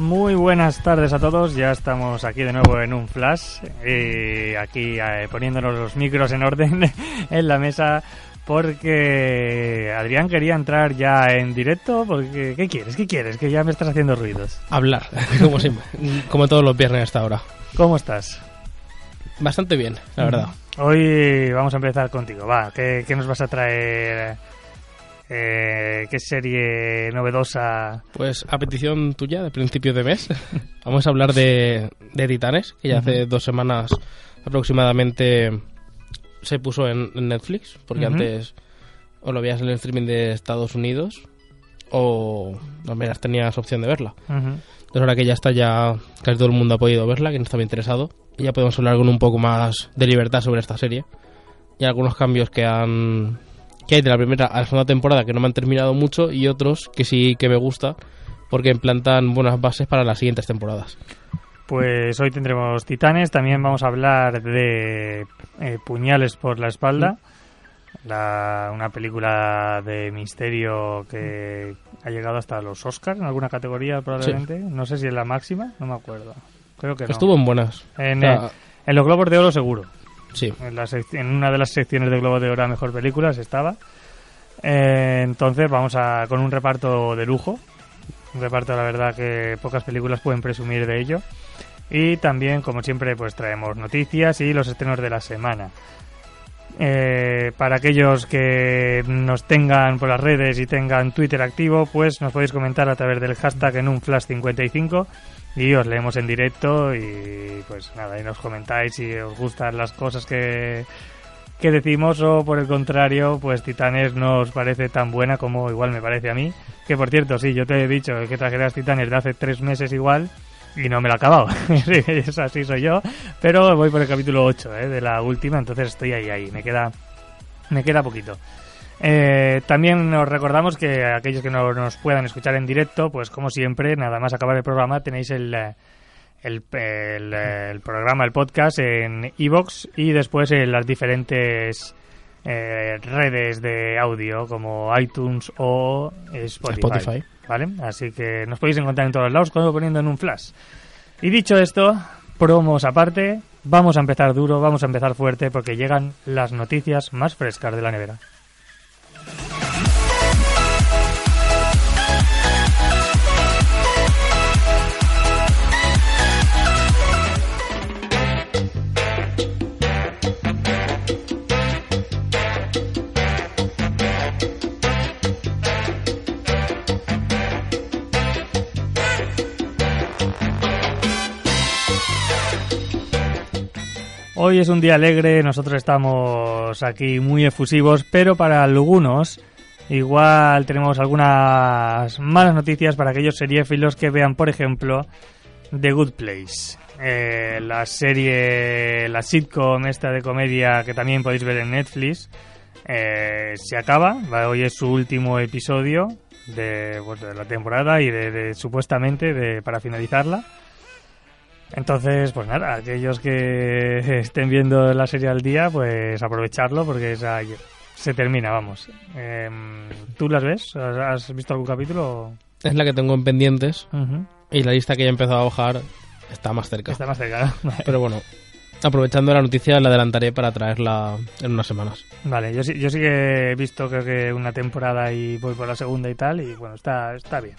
Muy buenas tardes a todos, ya estamos aquí de nuevo en un flash, aquí poniéndonos los micros en orden en la mesa, porque Adrián quería entrar ya en directo, porque ¿qué quieres? Que ya me estás haciendo ruidos. Hablar, como siempre, como todos los viernes hasta ahora. ¿Cómo estás? Bastante bien, la verdad. Hoy vamos a empezar contigo, ¿qué nos vas a traer? ¿Qué serie novedosa? Pues a petición tuya de principio de mes vamos a hablar de Titanes, que ya hace 2 semanas aproximadamente se puso en Netflix, porque antes o lo veías en el streaming de Estados Unidos o no menos tenías opción de verla. Entonces ahora que ya está, ya casi todo el mundo ha podido verla, quien estaba interesado, y ya podemos hablar con un poco más de libertad sobre esta serie y algunos cambios que hay de la primera a la segunda temporada que no me han terminado mucho, y otros que sí que me gusta porque implantan buenas bases para las siguientes temporadas. Pues hoy tendremos Titanes, también vamos a hablar de Puñales por la espalda, una película de misterio que ha llegado hasta los Oscars en alguna categoría probablemente, no sé si en la máxima, no me acuerdo, creo que no. Estuvo en buenas. En los Globos de Oro seguro. Sí. En una de las secciones de Globo de Oro a Mejor Películas estaba. Entonces vamos con un reparto de lujo. Un reparto, la verdad, que pocas películas pueden presumir de ello. Y también, como siempre, pues traemos noticias y los estrenos de la semana. Para aquellos que nos tengan por las redes y tengan Twitter activo, pues nos podéis comentar a través del hashtag en un flash 55 y os leemos en directo, y pues nada, ahí nos comentáis si os gustan las cosas que decimos, o por el contrario, pues Titanes no os parece tan buena como igual me parece a mí, que por cierto, sí, yo te he dicho que trajeras Titanes de hace 3 meses igual y no me lo he acabado. Es así, soy yo, pero voy por el capítulo 8 de la última, entonces estoy ahí, me queda poquito. También nos recordamos que aquellos que no nos puedan escuchar en directo, pues como siempre, nada más acabar el programa, tenéis el programa, el podcast en iVoox y después en las diferentes redes de audio como iTunes o Spotify. ¿Vale? Así que nos podéis encontrar en todos lados poniendo en un flash. Y dicho esto, promos aparte, vamos a empezar duro, vamos a empezar fuerte, porque llegan las noticias más frescas de la nevera. Hoy es un día alegre, nosotros estamos aquí muy efusivos, pero para algunos igual tenemos algunas malas noticias para aquellos seriéfilos que vean, por ejemplo, The Good Place, la serie, la sitcom esta de comedia que también podéis ver en Netflix. Se acaba, hoy es su último episodio de la temporada y supuestamente para finalizarla. Entonces, pues nada, aquellos que estén viendo la serie al día, pues aprovecharlo, porque se termina, vamos. ¿Tú las ves? ¿Has visto algún capítulo? Es la que tengo en pendientes, y la lista que ya he empezado a bajar está más cerca. Está más cerca, ¿no? Vale. Pero bueno, aprovechando la noticia, la adelantaré para traerla en unas semanas. Vale, yo sí que he visto, creo que una temporada y voy por la segunda y tal, y bueno, está bien.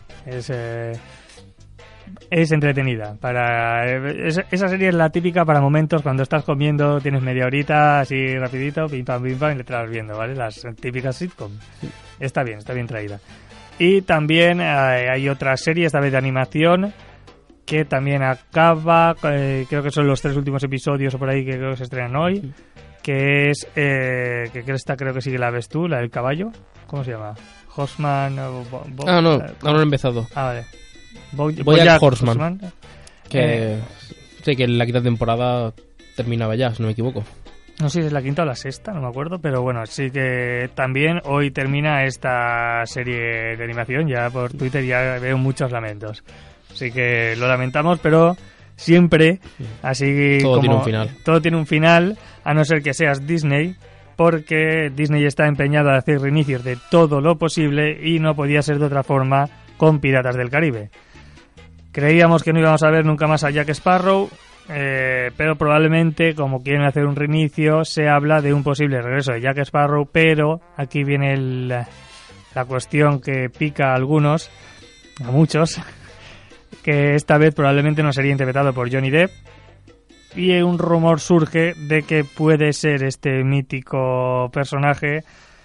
Es entretenida. Esa serie es la típica para momentos cuando estás comiendo, tienes media horita, así rapidito, pim pam, y le estás viendo, ¿vale? Las típicas sitcom. Está bien traída. Y también hay otra serie, esta vez de animación, que también acaba, creo que son los 3 últimos episodios o por ahí, que creo que se estrenan hoy, que es, que esta creo que sí que la ves tú, la del caballo. ¿Cómo se llama? Horseman. No he empezado. Vale. BoJack Horseman. Que sé que la quinta temporada terminaba ya, si no me equivoco. No sé si es la quinta o la sexta, no me acuerdo, pero bueno, sí que también hoy termina esta serie de animación. Ya por Twitter ya veo muchos lamentos. Así que lo lamentamos, pero siempre, así todo tiene un final. Todo tiene un final, a no ser que seas Disney, porque Disney está empeñado a hacer reinicios de todo lo posible y no podía ser de otra forma con Piratas del Caribe. Creíamos que no íbamos a ver nunca más a Jack Sparrow, pero probablemente, como quieren hacer un reinicio, se habla de un posible regreso de Jack Sparrow, pero aquí viene la cuestión que pica a algunos, a muchos, que esta vez probablemente no sería interpretado por Johnny Depp, y un rumor surge de que puede ser este mítico personaje,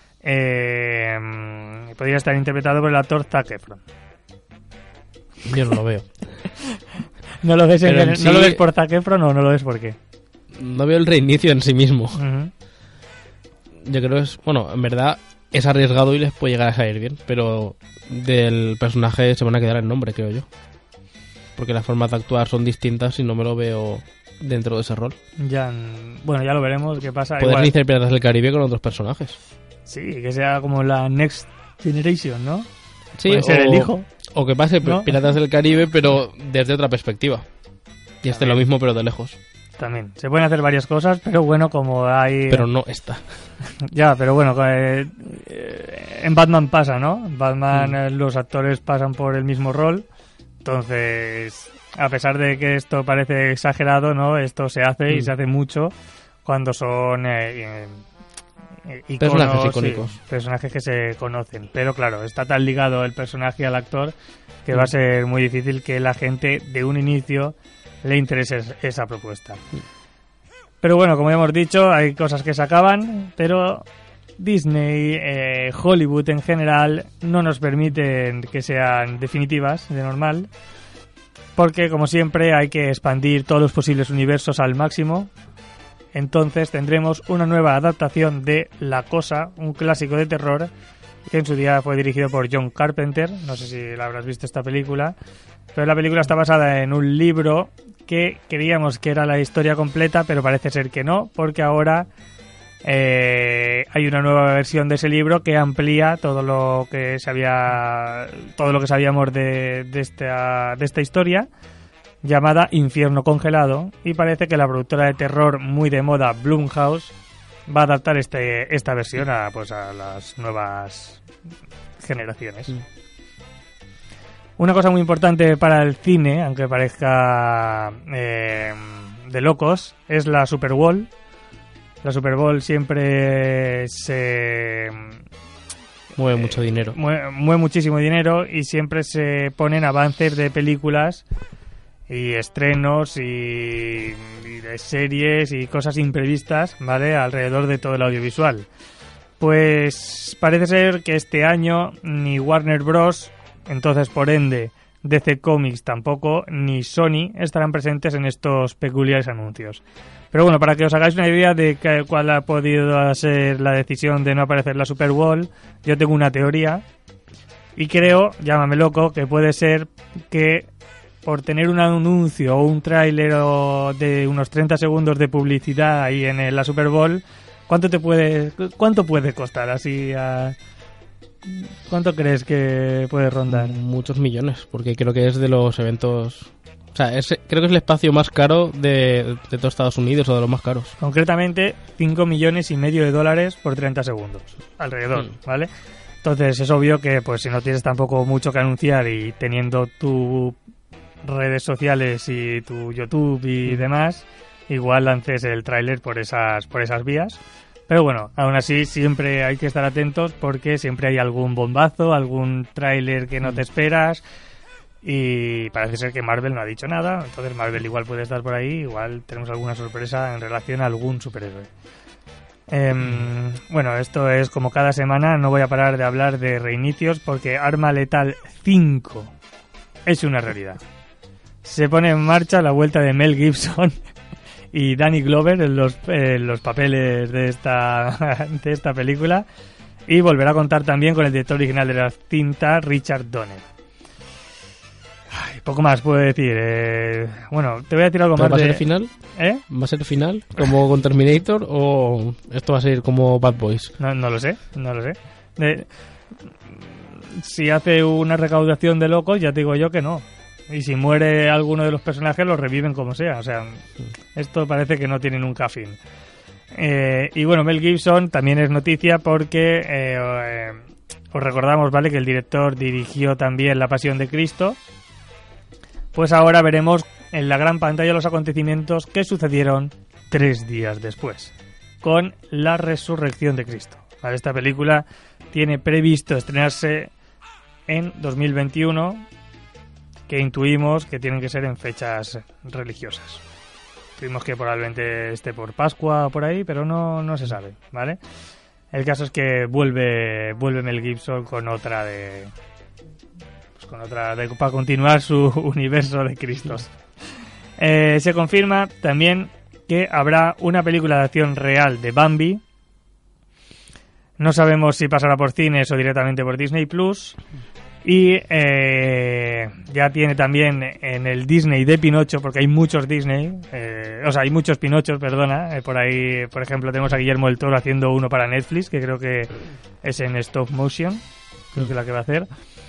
podría estar interpretado por el actor Zac Efron. Yo no lo veo. ¿No lo ves, sí, ¿no lo ves por Zac Efron o no lo ves por qué? No veo el reinicio en sí mismo. Uh-huh. Yo creo que es... Bueno, en verdad es arriesgado y les puede llegar a salir bien, pero del personaje se van a quedar el nombre, creo yo. Porque las formas de actuar son distintas y no me lo veo dentro de ese rol. Bueno, ya lo veremos qué pasa. Puedes iniciar Piratas del Caribe con otros personajes. Sí, que sea como la Next Generation, ¿no? Sí, puede ser el hijo. O que pase ¿no? Piratas del Caribe, pero desde otra perspectiva. Y esté lo mismo, pero de lejos. También. Se pueden hacer varias cosas, pero bueno, como hay... Pero no está. Ya, pero bueno, en Batman pasa, ¿no? En Batman los actores pasan por el mismo rol. Entonces, a pesar de que esto parece exagerado, ¿no? Esto se hace y se hace mucho cuando son iconos, personajes icónicos. Sí, personajes que se conocen. Pero claro, está tan ligado el personaje al actor que va a ser muy difícil que la gente de un inicio le interese esa propuesta. Pero bueno, como ya hemos dicho, hay cosas que se acaban, pero Disney, Hollywood en general, no nos permiten que sean definitivas, de normal, porque como siempre hay que expandir todos los posibles universos al máximo. Entonces tendremos una nueva adaptación de La Cosa, un clásico de terror que en su día fue dirigido por John Carpenter. No sé si la habrás visto esta película, pero la película está basada en un libro que creíamos que era la historia completa, pero parece ser que no, porque ahora hay una nueva versión de ese libro que amplía todo lo que sabíamos de esta historia, llamada Infierno Congelado, y parece que la productora de terror muy de moda Blumhouse va a adaptar esta versión a las nuevas generaciones. Una cosa muy importante para el cine, aunque parezca de locos, es la Super Bowl. La Super Bowl siempre se... mueve mucho dinero. Mueve muchísimo dinero y siempre se ponen avances de películas y estrenos y de series y cosas imprevistas, ¿vale? Alrededor de todo el audiovisual. Pues parece ser que este año ni Warner Bros., entonces por ende DC Comics tampoco, ni Sony estarán presentes en estos peculiares anuncios. Pero bueno, para que os hagáis una idea de cuál ha podido ser la decisión de no aparecer la Super Bowl, yo tengo una teoría y creo, llámame loco, que puede ser que por tener un anuncio o un tráiler de unos 30 segundos de publicidad ahí en la Super Bowl, ¿cuánto puede costar así? ¿Cuánto crees que puede rondar? Muchos millones, porque creo que es de los eventos... O sea, creo que es el espacio más caro de todo Estados Unidos, o de los más caros. Concretamente, $5,5 millones por 30 segundos, alrededor, ¿vale? Entonces es obvio que pues si no tienes tampoco mucho que anunciar y teniendo tus redes sociales y tu YouTube y demás, igual lances el tráiler por esas vías. Pero bueno, aún así siempre hay que estar atentos porque siempre hay algún bombazo, algún tráiler que no te esperas. Y parece ser que Marvel no ha dicho nada, entonces Marvel igual puede estar por ahí, igual tenemos alguna sorpresa en relación a algún superhéroe. Bueno, esto es como cada semana, no voy a parar de hablar de reinicios porque Arma Letal 5 es una realidad. Se pone en marcha la vuelta de Mel Gibson y Danny Glover en los papeles de esta película, y volverá a contar también con el director original de la cinta, Richard Donner. Ay, poco más puedo decir. Bueno, te voy a decir algo más. ¿Va a ser el final? ¿Va a ser el final? ¿Como con Terminator? ¿O esto va a ser como Bad Boys? No lo sé. Si hace una recaudación de locos, ya te digo yo que no. Y si muere alguno de los personajes, los reviven como sea. O sea, esto parece que no tiene nunca fin. Y bueno, Mel Gibson también es noticia porque os recordamos, ¿vale?, que el director dirigió también La Pasión de Cristo. pues ahora veremos en la gran pantalla los acontecimientos que sucedieron 3 días después, con la resurrección de Cristo. Vale, esta película tiene previsto estrenarse en 2021, que intuimos que tienen que ser en fechas religiosas. Intuimos que probablemente esté por Pascua o por ahí, pero no se sabe, ¿vale? El caso es que vuelve Mel Gibson con otra para continuar su universo de Cristos. Se confirma también que habrá una película de acción real de Bambi. No sabemos si pasará por cines o directamente por Disney Plus. Y ya tiene también en el Disney de Pinocho, porque hay muchos Disney, hay muchos Pinochos, perdona. Por ahí, por ejemplo, tenemos a Guillermo del Toro haciendo uno para Netflix, que creo que es en stop motion, creo que es la que va a hacer.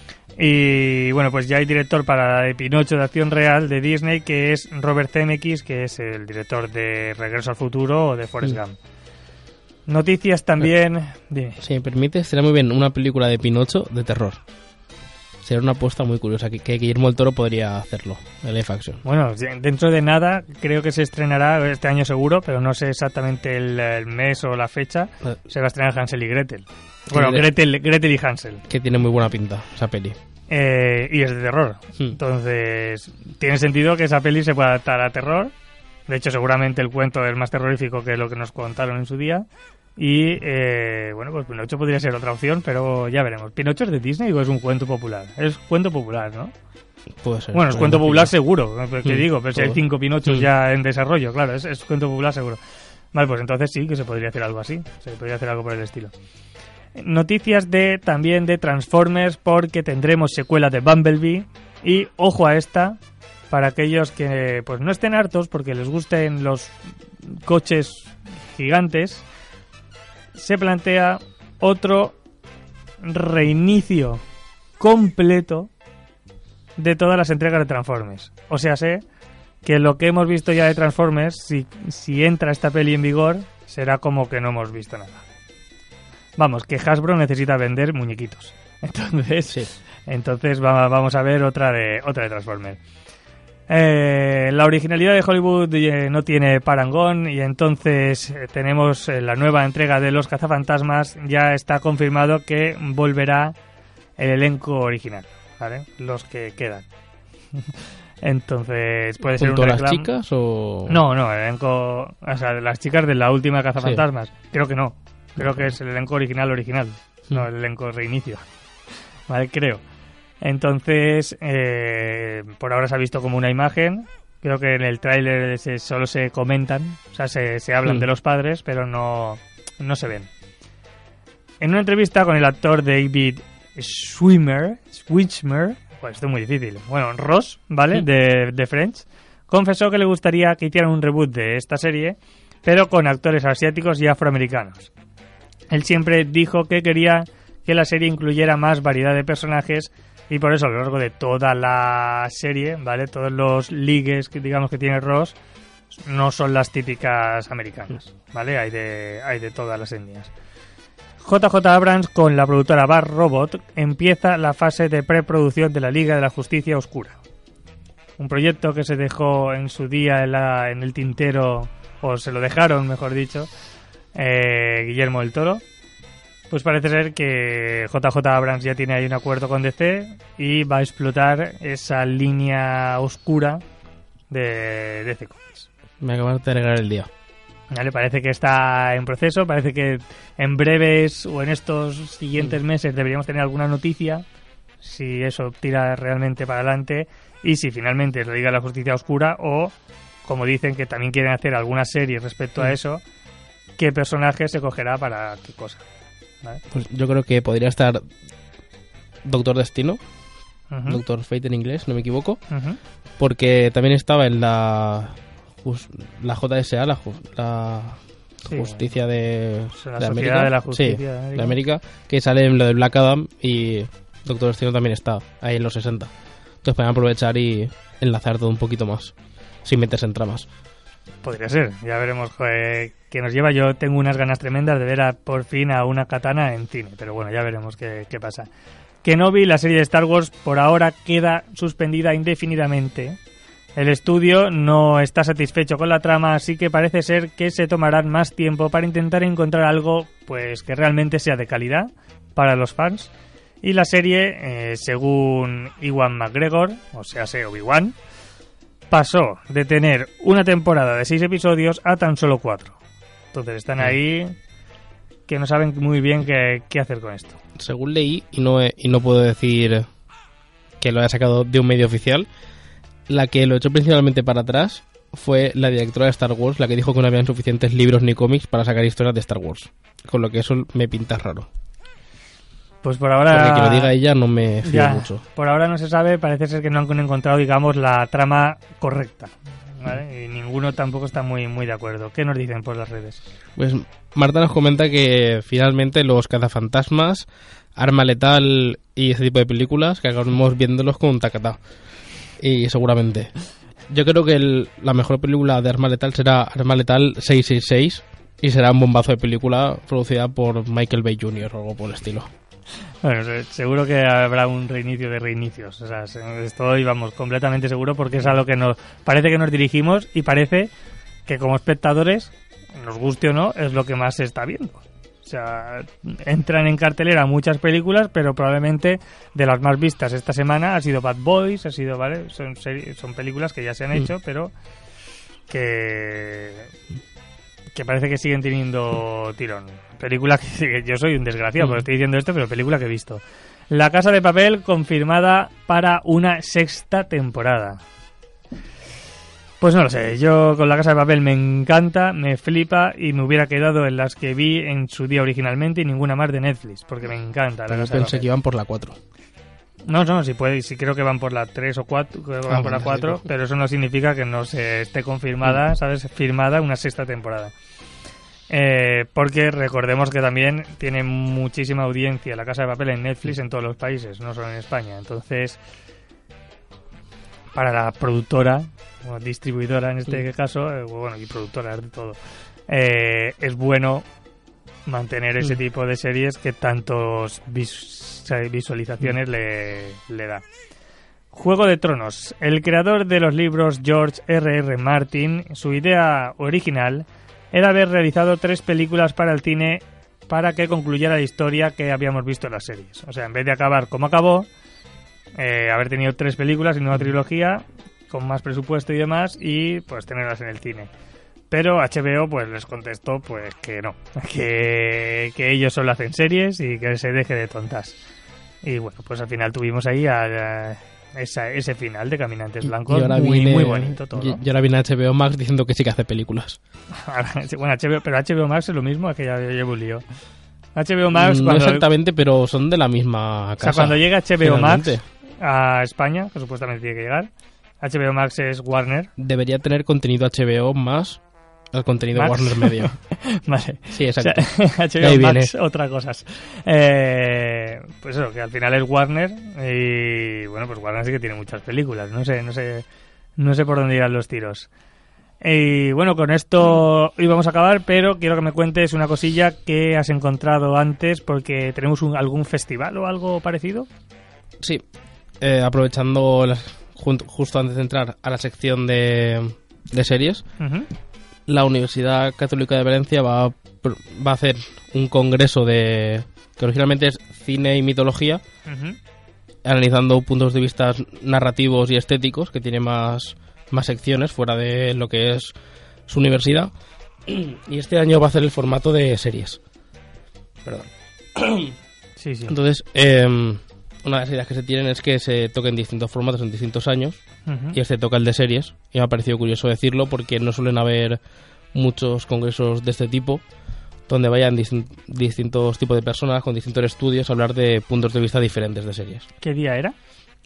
Y bueno, pues ya hay director para de Pinocho de acción real de Disney, que es Robert Zemeckis, que es el director de Regreso al Futuro o de Forrest Gump. Noticias también. Si me permite, será muy bien una película de Pinocho de terror. Sería una apuesta muy curiosa, que Guillermo del Toro podría hacerlo, el live action. Bueno, dentro de nada creo que se estrenará este año seguro, pero no sé exactamente el mes o la fecha. Se va a estrenar Hansel y Gretel. Bueno, Gretel y Hansel. Que tiene muy buena pinta esa peli. Y es de terror. Entonces, tiene sentido que esa peli se pueda adaptar a terror. De hecho, seguramente el cuento es más terrorífico que lo que nos contaron en su día. Y bueno, pues Pinocho podría ser otra opción, pero ya veremos. ¿Pinocho es de Disney o es un cuento popular? Es cuento popular, ¿no? Puede ser. Bueno, es cuento popular seguro, ¿qué digo? Pero si hay 5 Pinochos ya en desarrollo, claro, es cuento popular seguro. Vale, pues entonces sí que se podría hacer algo así, se podría hacer algo por el estilo. Noticias también de Transformers, porque tendremos secuela de Bumblebee. Y ojo a esta, para aquellos que pues no estén hartos porque les gusten los coches gigantes, se plantea otro reinicio completo de todas las entregas de Transformers. O sea, sé que lo que hemos visto ya de Transformers, si entra esta peli en vigor, será como que no hemos visto nada. Vamos, que Hasbro necesita vender muñequitos. Entonces vamos a ver otra de Transformers. La originalidad de Hollywood no tiene parangón, y entonces tenemos la nueva entrega de Los Cazafantasmas. Ya está confirmado que volverá el elenco original, ¿vale? Los que quedan. Entonces puede ser un reclamo. ¿Las chicas o...? No, el elenco, o sea, las chicas de la última Cazafantasmas. Sí. Creo que no. Creo que es el elenco original, no el elenco reinicio. Vale, creo. Entonces, por ahora se ha visto como una imagen. Creo que en el tráiler solo se comentan, o sea, se hablan de los padres, pero no se ven. En una entrevista con el actor David Schwimmer, pues esto es muy difícil. Bueno, Ross, ¿vale? De Friends, confesó que le gustaría que hicieran un reboot de esta serie, pero con actores asiáticos y afroamericanos. Él siempre dijo que quería que la serie incluyera más variedad de personajes, y por eso a lo largo de toda la serie, ¿vale? Todos los ligues que digamos que tiene Ross no son las típicas americanas, ¿vale? Hay de todas las etnias. JJ Abrams, con la productora Bar Robot, empieza la fase de preproducción de la Liga de la Justicia Oscura. Un proyecto que se dejó en su día en el tintero, o se lo dejaron, mejor dicho, Guillermo del Toro. Pues parece ser que JJ Abrams ya tiene ahí un acuerdo con DC y va a explotar esa línea oscura de DC Comics. Me acabas de agregar el día. Vale, parece que está en proceso, parece que en breves o en estos siguientes meses deberíamos tener alguna noticia, si eso tira realmente para adelante y si finalmente es la Liga de la Justicia Oscura, o, como dicen, que también quieren hacer alguna serie respecto a eso, qué personaje se cogerá para qué cosa. ¿Vale? Pues yo creo que podría estar Doctor Destino, Doctor Fate en inglés, no me equivoco, porque también estaba en la JSA, la justicia de América, de la justicia de América, que sale en lo de Black Adam, y Doctor Destino también está ahí en los 60. Entonces pueden aprovechar y enlazar todo un poquito más, sin meterse en tramas. Podría ser, ya veremos qué nos lleva. Yo tengo unas ganas tremendas de ver por fin a una Katana en cine, pero bueno, ya veremos qué pasa. Kenobi, la serie de Star Wars, por ahora queda suspendida indefinidamente. El estudio no está satisfecho con la trama, así que parece ser que se tomarán más tiempo para intentar encontrar algo pues que realmente sea de calidad para los fans. Y la serie, según Ewan McGregor, o sea, Obi-Wan, pasó de tener una temporada de 6 episodios a tan solo 4. Entonces están ahí que no saben muy bien qué hacer con esto. Según leí, y no puedo decir que lo haya sacado de un medio oficial, la que lo echó principalmente para atrás fue la directora de Star Wars, la que dijo que no habían suficientes libros ni cómics para sacar historias de Star Wars. Con lo que eso me pinta raro. Pues por ahora... Porque que lo diga ella no me fío mucho. Por ahora no se sabe, parece ser que no han encontrado, digamos, la trama correcta, ¿vale? Y ninguno tampoco está muy de acuerdo. ¿Qué nos dicen por las redes? Pues Marta nos comenta que finalmente los cazafantasmas, Arma Letal y ese tipo de películas, que acabamos viéndolos con un tacatá. Y seguramente. Yo creo que la mejor película de Arma Letal será Arma Letal 666 y será un bombazo de película producida por Michael Bay Jr. o algo por el estilo. Bueno, seguro que habrá un reinicio de reinicios. O sea, estoy, vamos, completamente seguro porque es a lo que parece que nos dirigimos y parece que como espectadores, nos guste o no, es lo que más se está viendo. O sea, entran en cartelera muchas películas, pero probablemente de las más vistas esta semana ha sido Bad Boys, ¿vale? Son películas que ya se han hecho, pero que parece que siguen teniendo tirón. Película que yo soy un desgraciado porque estoy diciendo esto, pero película que he visto. La Casa de Papel confirmada para una 6ª temporada. Pues no lo sé, yo con La Casa de Papel me encanta, me flipa y me hubiera quedado en las que vi en su día originalmente y ninguna más de Netflix, porque me encanta La Casa de Papel. Pensé que iban por la 4. No, sí creo que van por la 3 o 4, creo que van por la 4, pero eso no significa que no se esté confirmada, ¿sabes? Firmada una 6ª temporada. Porque recordemos que también tiene muchísima audiencia La Casa de Papel en Netflix en todos los países, no solo en España. Entonces, para la productora o distribuidora en este caso, bueno, y productora de todo, es bueno mantener ese tipo de series que tantos visualizaciones le da. Juego de Tronos. El creador de los libros, George R.R. Martin, su idea original era haber realizado 3 películas para el cine para que concluyera la historia que habíamos visto en las series. O sea, en vez de acabar como acabó, haber tenido 3 películas y una trilogía con más presupuesto y demás, y pues tenerlas en el cine. Pero HBO pues les contestó pues que no, que ellos solo hacen series y que se deje de tontas. Y bueno, pues al final tuvimos ahí ese final de Caminantes Blancos, muy bonito todo. Y ahora viene HBO Max diciendo que sí que hace películas. Bueno, pero HBO Max es lo mismo, es que ya llevo un lío. HBO Max... No exactamente, pero son de la misma casa. O sea, cuando llega HBO Max a España, que supuestamente tiene que llegar, HBO Max es Warner. Debería tener contenido HBO más el contenido ¿Max? Warner Media. Vale. Sí, exacto. O sea, HBO Max, otra cosas. Pues eso, que al final es Warner y bueno, pues Warner sí que tiene muchas películas. No sé por dónde irán los tiros. Y bueno, con esto íbamos a acabar, pero quiero que me cuentes una cosilla que has encontrado antes, porque tenemos algún festival o algo parecido. Sí, aprovechando justo antes de entrar a la sección de series, la Universidad Católica de Valencia va a hacer un congreso que originalmente es cine y mitología, analizando puntos de vista narrativos y estéticos, que tiene más secciones fuera de lo que es su universidad, y este año va a hacer el formato de series. Perdón. Sí. Entonces, una de las ideas que se tienen es que se toquen distintos formatos en distintos años, y este toca el de series, y me ha parecido curioso decirlo porque no suelen haber muchos congresos de este tipo donde vayan distintos tipos de personas con distintos estudios a hablar de puntos de vista diferentes de series. ¿Qué día era?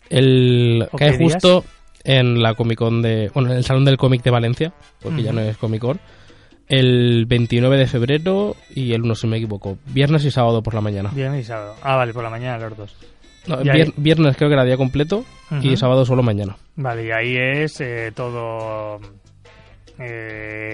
Cae justo en la Comic Con en el Salón del Cómic de Valencia, porque ya no es Comic Con, el 29 de febrero y el 1, si me equivoco, viernes y sábado por la mañana. Viernes y sábado. Ah, vale, por la mañana los dos. No, viernes creo que era día completo y sábado solo mañana. Vale, y ahí es todo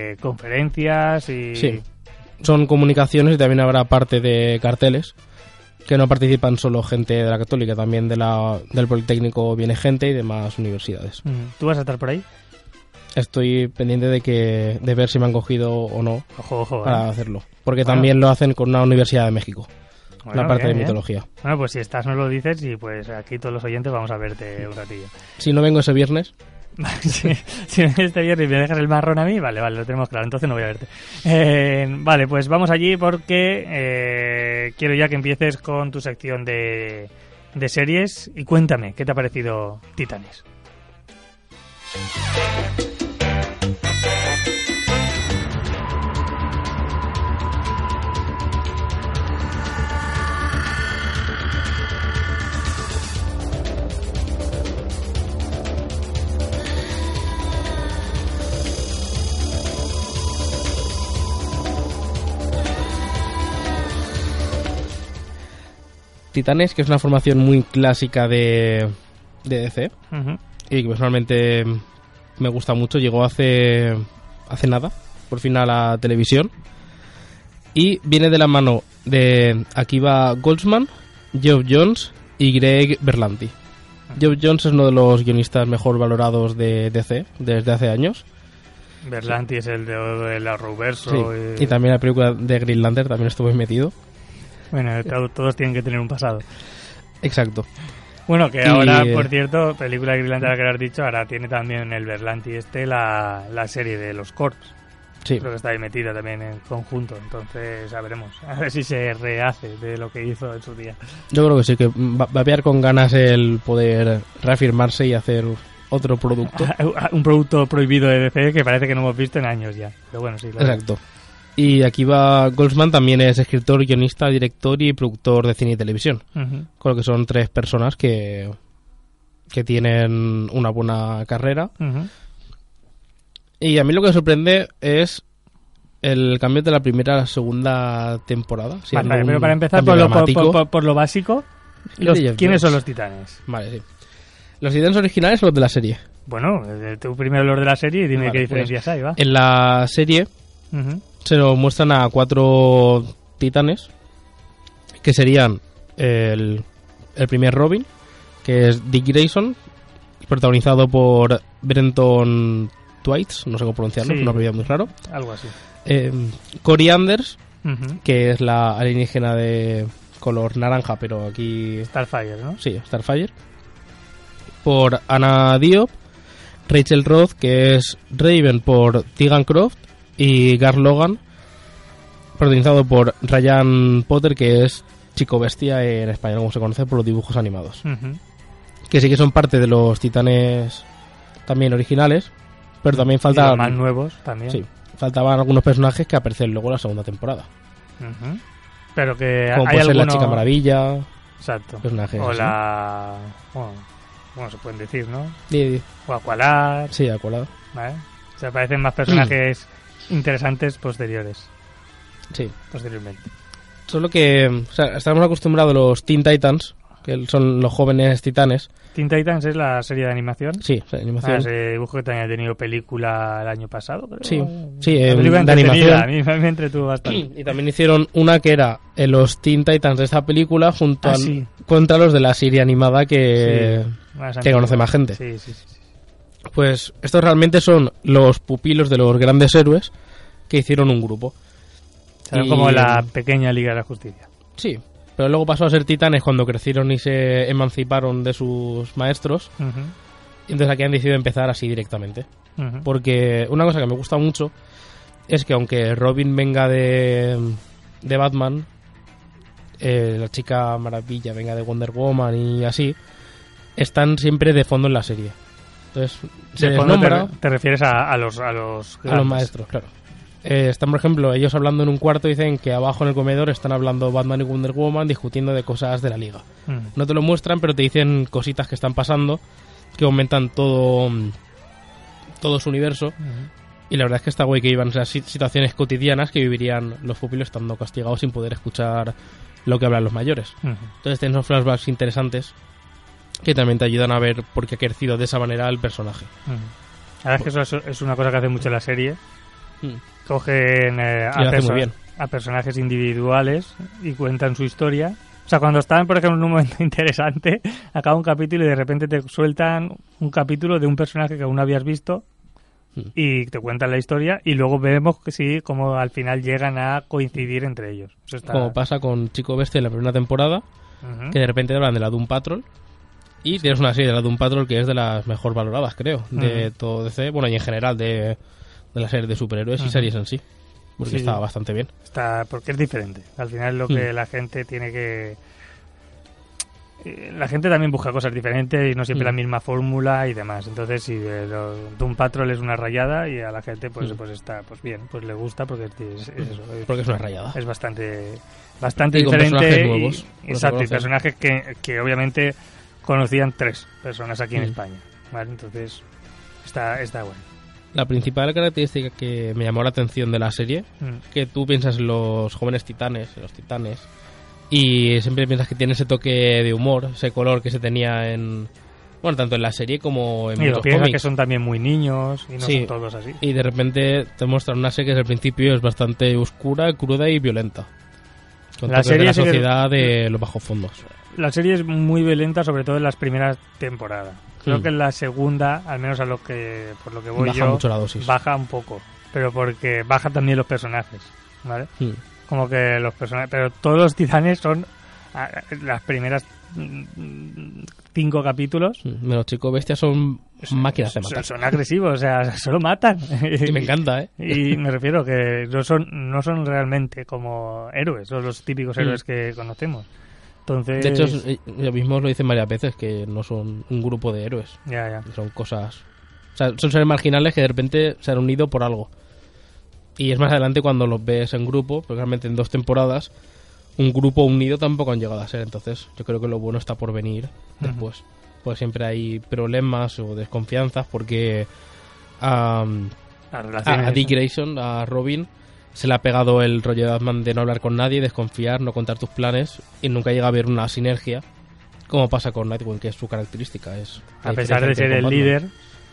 conferencias y... Sí, son comunicaciones y también habrá parte de carteles que no participan solo gente de la Católica, también del Politécnico viene gente y demás universidades. ¿Tú vas a estar por ahí? Estoy pendiente de ver si me han cogido o no ojo, para hacerlo. Porque también lo hacen con una universidad de México. Bueno, la parte bien, de mitología. Bueno, pues si estás nos lo dices y pues aquí todos los oyentes vamos a verte un ratillo. Si no vengo ese viernes... si este viernes me dejas el marrón a mí, vale, lo tenemos claro, entonces no voy a verte. Vale, pues vamos allí porque quiero ya que empieces con tu sección de series y cuéntame, ¿qué te ha parecido Titanes? Titanes, que es una formación muy clásica de DC, y que personalmente me gusta mucho. Llegó hace nada, por fin a la televisión, y viene de la mano de Akiva Goldsman, Geoff Johns y Greg Berlanti. Geoff Johns es uno de los guionistas mejor valorados de DC desde hace años. Berlanti es el de la Arrowverso. Y también la película de Green Lantern también estuvo metido. Bueno, todos tienen que tener un pasado. Exacto. Bueno, que ahora, por cierto, película de Green Lantern que has dicho, ahora tiene también el Berlanti la serie de los Corps. Sí. Creo que está ahí metida también en conjunto, entonces ya veremos. A ver si se rehace de lo que hizo en su día. Yo creo que sí, que va a pillar con ganas el poder reafirmarse y hacer otro producto. Un producto prohibido de DC que parece que no hemos visto en años ya. Pero bueno, sí. Claro. Exacto. Y Akiva Goldsman también es escritor, guionista, director y productor de cine y televisión. Con lo que son 3 personas que tienen una buena carrera. Y a mí lo que me sorprende es el cambio de la primera a la segunda temporada. Vale, pero para empezar por lo básico, ¿quiénes son los Titanes? Vale, sí. Los Titanes originales son los de la serie. Bueno, tú primero los de la serie y dime qué diferencias hay, va. En la serie... se nos muestran a 4 titanes que serían el primer Robin, que es Dick Grayson, protagonizado por Brenton Thwaites, no sé cómo pronunciarlo, es un apellido muy raro. Algo así. Cory Anders, que es la alienígena de color naranja, pero aquí... Starfire, ¿no? Sí, Starfire. Por Anna Diop, Rachel Roth, que es Raven por Tegan Croft, y Gar Logan, protagonizado por Ryan Potter, que es Chico Bestia en español, como se conoce por los dibujos animados. Que sí que son parte de los Titanes también originales, pero también faltan... los más nuevos también. Sí, faltaban algunos personajes que aparecen luego en la segunda temporada. Pero que como hay puede ser alguno... la Chica Maravilla. Exacto. Personajes o así. la... Bueno, se pueden decir, ¿no? Sí. O Aqualad. Sí, Aqualad. ¿Vale? O sea, aparecen más personajes interesantes posteriores. Sí. Posteriormente. Solo que, o sea, estamos acostumbrados a los Teen Titans, que son los jóvenes titanes. Teen Titans es la serie de animación. Sí, de animación. Ese dibujo que también ha tenido película el año pasado, creo. Sí, de animación. A mí me entretuvo bastante. Y también hicieron una que era los Teen Titans de esta película junto contra los de la serie animada que conoce más gente. Sí. Pues estos realmente son los pupilos de los grandes héroes que hicieron un grupo. Son como la pequeña Liga de la Justicia. Sí, pero luego pasó a ser titanes cuando crecieron y se emanciparon de sus maestros. Y entonces aquí han decidido empezar así directamente. Porque una cosa que me gusta mucho es que aunque Robin venga de Batman, la Chica Maravilla venga de Wonder Woman y así, están siempre de fondo en la serie. Entonces, se les nombra... ¿Te refieres a los maestros, claro. Están, por ejemplo, ellos hablando en un cuarto, dicen que abajo en el comedor están hablando Batman y Wonder Woman discutiendo de cosas de la liga. No te lo muestran, pero te dicen cositas que están pasando que aumentan todo su universo. Y la verdad es que está guay que iban a situaciones cotidianas que vivirían los pupilos estando castigados sin poder escuchar lo que hablan los mayores. Entonces tienes unos flashbacks interesantes que también te ayudan a ver por qué ha crecido de esa manera el personaje. La verdad es que eso es una cosa que hace mucho la serie. Cogen a personajes individuales y cuentan su historia O sea, cuando están, por ejemplo, en un momento interesante, acaba un capítulo y de repente te sueltan un capítulo de un personaje que aún no habías visto y te cuentan la historia y luego vemos que sí, como al final llegan a coincidir entre ellos. Eso está... Como pasa con Chico Bestia en la primera temporada, que de repente hablan de la Doom Patrol y tienes una serie de la Doom Patrol que es de las mejor valoradas, creo, de todo DC, bueno, y en general de las series de superhéroes y series en sí, porque está bastante bien. Porque es diferente. Al final lo que la gente tiene que... La gente también busca cosas diferentes y no siempre la misma fórmula y demás. Entonces, si Doom Patrol es una rayada y a la gente pues está pues bien, pues le gusta porque es eso. Porque es una rayada. Es bastante y diferente. Con personajes nuevos. Exacto, y personajes que obviamente conocían 3 personas aquí en España. ¿Vale? Entonces, está bueno. La principal característica que me llamó la atención de la serie, que tú piensas en los jóvenes titanes, en los titanes, y siempre piensas que tiene ese toque de humor, ese color que se tenía en... Bueno, tanto en la serie como en los cómics. Que son también muy niños y no son todos así. Y de repente te muestran una serie que desde el principio es bastante oscura, cruda y violenta. Con la serie de la sociedad de los bajos fondos. La serie es muy violenta, sobre todo en las primeras temporadas. Creo que en la segunda, al menos por lo que voy baja mucho la dosis. Baja un poco. Pero porque baja también los personajes, ¿vale? Como que los personajes... Pero todos los titanes son las primeras 5 capítulos. Los Chicos Bestias son máquinas de matar. Son agresivos, o sea, solo matan. Y me encanta, ¿eh? Y me refiero que no son realmente como héroes, son los típicos héroes que conocemos. Entonces... De hecho, ellos mismos lo dicen varias veces, que no son un grupo de héroes. Ya. Son cosas... O sea, son seres marginales que de repente se han unido por algo. Y es más adelante cuando los ves en grupo, porque realmente en 2 temporadas, un grupo unido tampoco han llegado a ser. Entonces, yo creo que lo bueno está por venir después. Pues siempre hay problemas o desconfianzas porque a Dick Grayson, a Robin, se le ha pegado el rollo de Batman de no hablar con nadie, desconfiar, no contar tus planes y nunca llega a haber una sinergia como pasa con Nightwing, que es su característica. A pesar de ser el líder,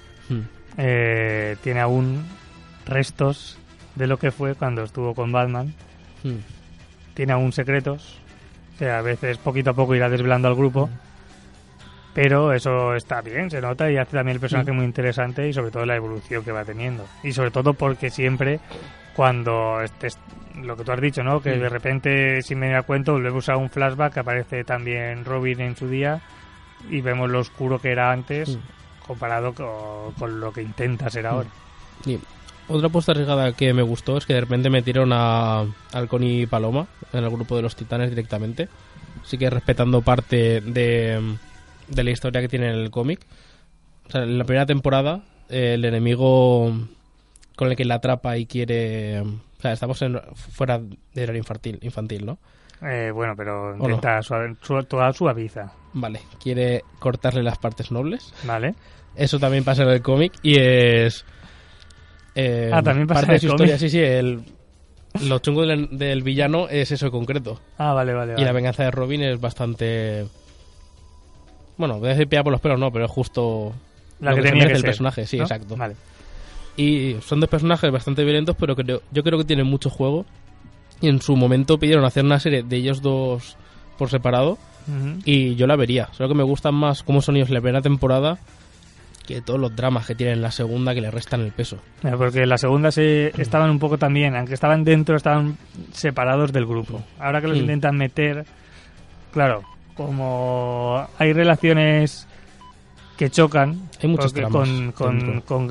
tiene aún restos de lo que fue cuando estuvo con Batman. Tiene aún secretos que a veces poquito a poco irá desvelando al grupo, pero eso está bien, se nota y hace también el personaje muy interesante y sobre todo la evolución que va teniendo. Y sobre todo porque siempre cuando estés, lo que tú has dicho, ¿no? Que de repente, sin me da cuenta, volvemos a un flashback, aparece también Robin en su día y vemos lo oscuro que era antes comparado con lo que intenta ser ahora. Y otra apuesta arriesgada que me gustó es que de repente metieron a Halcón y Paloma en el grupo de los Titanes directamente. Así que respetando parte de la historia que tiene en el cómic. O sea, en la primera temporada, el enemigo con el que la atrapa y quiere... O sea, estamos fuera del área infantil, ¿no? Bueno, pero intenta suaviza. Vale, quiere cortarle las partes nobles. Vale. Eso también pasa en el cómic y es... también pasa parte en de su el historia, cómic. Sí, lo chungo del villano es eso en concreto. Vale. Y la venganza de Robin es bastante... Bueno, voy a decir pillada por los pelos, no, pero es justo la que tenía que el ser, personaje, sí, ¿no? exacto. Vale. Y son 2 personajes bastante violentos, pero yo creo que tienen mucho juego. Y en su momento pidieron hacer una serie de ellos 2 por separado. Y yo la vería. Solo que me gustan más cómo son ellos en la primera temporada que todos los dramas que tienen en la segunda, que le restan el peso. Porque en la segunda estaban un poco también, aunque estaban dentro, estaban separados del grupo. Ahora que los intentan meter, claro, como hay relaciones que chocan, hay muchos dramas con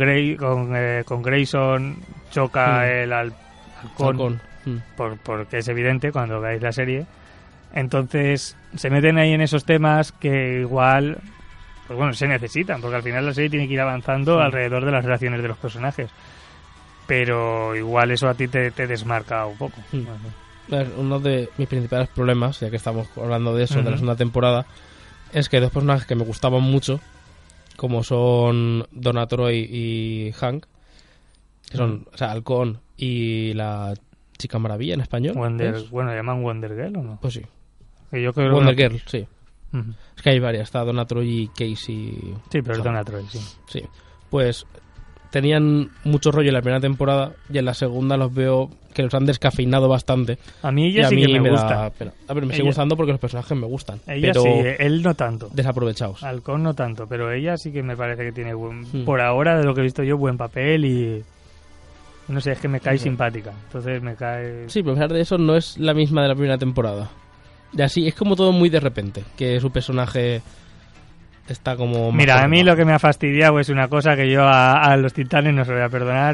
Grayson choca el halcón. Porque es evidente cuando veáis la serie. Entonces se meten ahí en esos temas que igual, pues bueno, se necesitan, porque al final la serie tiene que ir avanzando alrededor de las relaciones de los personajes, pero igual eso a ti te desmarca un poco. Uno de mis principales problemas, ya que estamos hablando de eso, de la segunda temporada, es que hay 2 personajes que me gustaban mucho, como son Donna Troy y Hank, que son, o sea, Halcón y la Chica Maravilla en español. Bueno, ¿llaman Wonder Girl o no? Pues sí. Yo creo Wonder Girl, sí. Es que hay varias, está Donna Troy y Casey. Sí, pero es Donna Troy, sí. Sí. Pues tenían mucho rollo en la primera temporada y en la segunda los veo que los han descafeinado bastante. A mí ella sí que me gusta. Da pena. A ver, me sigue gustando porque los personajes me gustan. Ella pero sí, él no tanto. Desaprovechados. Halcón no tanto, pero ella sí que me parece que tiene por ahora, de lo que he visto yo, buen papel y... No sé, es que me cae simpática. Entonces me cae... Sí, pero a pesar de eso no es la misma de la primera temporada. Y así, es como todo muy de repente, que su personaje está como... Mira, a mí lo que me ha fastidiado es una cosa que yo a los Titanes no se lo voy a perdonar.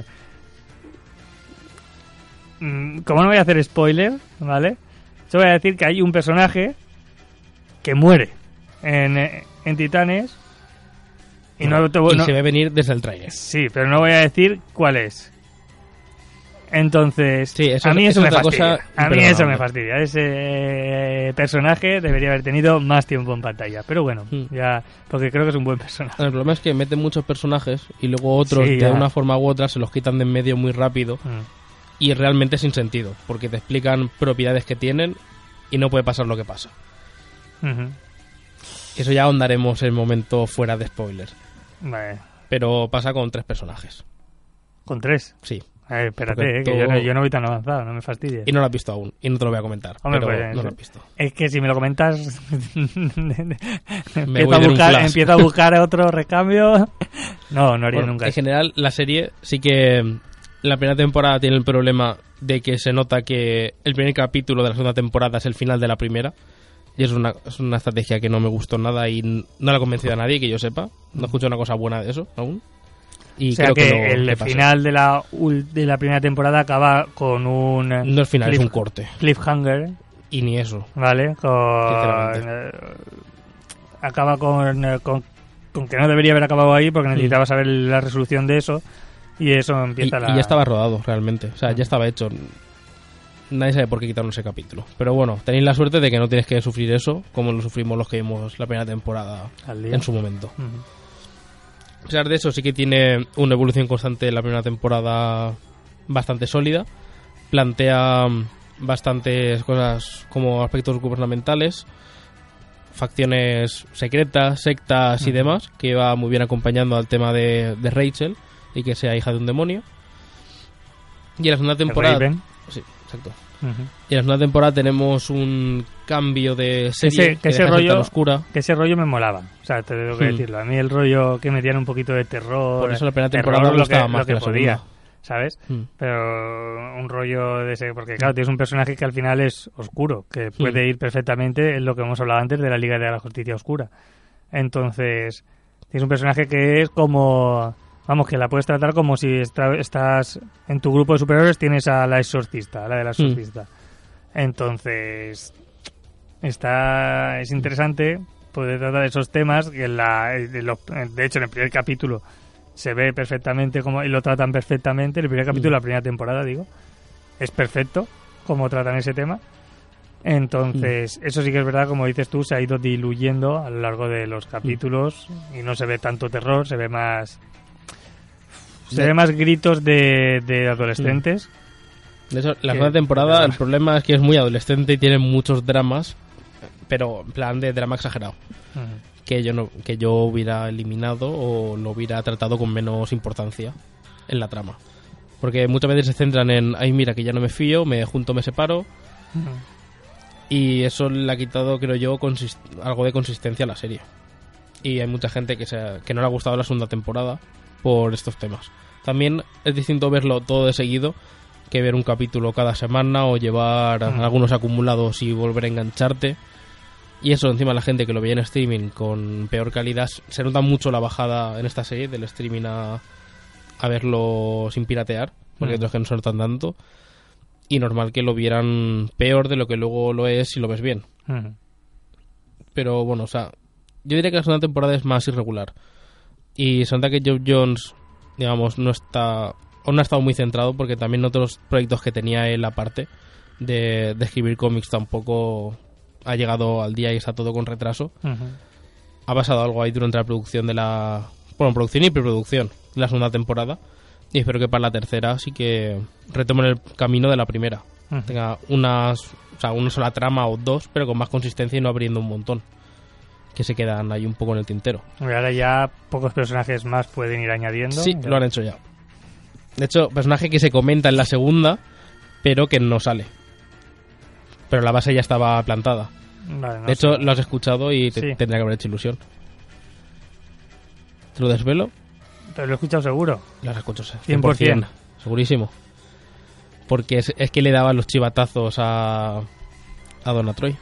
Como no voy a hacer spoiler, ¿vale? Yo voy a decir que hay un personaje que muere en Titanes y se ve venir desde el tráiler. Sí, pero no voy a decir cuál es. Entonces, sí, a mí eso me fastidia. A mí eso me fastidia. Ese personaje debería haber tenido más tiempo en pantalla. Pero bueno, ya porque creo que es un buen personaje. El problema es que meten muchos personajes y luego otros, de una forma u otra, se los quitan de en medio muy rápido. Y realmente sin sentido, porque te explican propiedades que tienen y no puede pasar lo que pasa. Eso ya ahondaremos en el momento fuera de spoilers. Vale. Pero pasa con 3 personajes. ¿Con 3? Sí. Espérate, que yo no voy tan avanzado, no me fastidies. Y no lo has visto aún, y no te lo voy a comentar. Hombre, pero pues, no lo has visto. Es que si me lo comentas, empiezo a buscar otro recambio. No haría nunca. En general, la serie sí que la primera temporada tiene el problema de que se nota que el primer capítulo de la segunda temporada es el final de la primera. Y es una estrategia que no me gustó nada y no la ha convencido a nadie, que yo sepa. No he escuchado una cosa buena de eso aún. Y o sea creo que el final de la primera temporada acaba con un... No es final, es un corte. Cliffhanger. Y ni eso. Vale, acaba con que no debería haber acabado ahí porque necesitaba saber la resolución de eso. Y eso empieza y ya estaba rodado realmente. O sea, ya estaba hecho. Nadie sabe por qué quitaron ese capítulo. Pero bueno, tenéis la suerte de que no tienes que sufrir eso como lo sufrimos los que vimos la primera temporada en su momento. A pesar de eso, sí que tiene una evolución constante en la primera temporada bastante sólida. Plantea bastantes cosas como aspectos gubernamentales, facciones secretas, sectas y demás, que va muy bien acompañando al tema de Rachel y que sea hija de un demonio. Y en la segunda temporada... Sí, exacto. Y en la segunda temporada tenemos un cambio de serie que ese rollo oscura. Que ese rollo me molaba. O sea, te tengo que decirlo. A mí el rollo que metían un poquito de terror. Por eso la primera temporada me gustaba más que la podía, segunda. ¿Sabes? Pero un rollo de ese... Porque claro, tienes un personaje que al final es oscuro, que puede ir perfectamente en lo que hemos hablado antes de la Liga de la Justicia Oscura. Entonces, tienes un personaje que es como... Vamos, que la puedes tratar como si estás en tu grupo de superhéroes, tienes a la exorcista, la de la exorcista. Entonces, es interesante poder tratar esos temas que de hecho en el primer capítulo se ve perfectamente y lo tratan perfectamente. El primer capítulo de la primera temporada, digo, es perfecto como tratan ese tema. Entonces, eso sí que es verdad, como dices tú, se ha ido diluyendo a lo largo de los capítulos y no se ve tanto terror, se ve más gritos de adolescentes. De hecho, la segunda temporada, el problema es que es muy adolescente y tiene muchos dramas, pero en plan de drama exagerado. Que yo hubiera eliminado o lo hubiera tratado con menos importancia en la trama. Porque muchas veces se centran en, ay, mira, que ya no me fío, me junto, me separo. Y eso le ha quitado, creo yo, algo de consistencia a la serie. Y hay mucha gente que no le ha gustado la segunda temporada por estos temas. También es distinto verlo todo de seguido que ver un capítulo cada semana o llevar algunos acumulados y volver a engancharte. Y eso, encima la gente que lo veía en streaming con peor calidad, se nota mucho la bajada en esta serie del streaming a verlo sin piratear, porque otros que no se notan tanto. Y normal que lo vieran peor de lo que luego lo es si lo ves bien. Pero bueno, o sea, yo diría que la segunda temporada es más irregular. Y se nota que Geoff Johns, digamos, no ha estado muy centrado, porque también otros proyectos que tenía él aparte de escribir cómics tampoco ha llegado al día y está todo con retraso. Ha pasado algo ahí durante la producción producción y preproducción de la segunda temporada, y espero que para la tercera sí que retomen el camino de la primera. Tenga una sola trama o dos, pero con más consistencia y no abriendo un montón. que se quedan ahí un poco en el tintero. Ahora ya pocos personajes más pueden ir añadiendo. Sí, lo han hecho ya. De hecho, personaje que se comenta en la segunda, pero que no sale. Pero la base ya estaba plantada. Vale, no de hecho, sé. lo has escuchado y Sí. tendría que haber hecho ilusión. ¿Te lo desvelo? Pero lo he escuchado seguro. Lo has escuchado 100%. Segurísimo. Porque es que le daban los chivatazos a Donna Troy.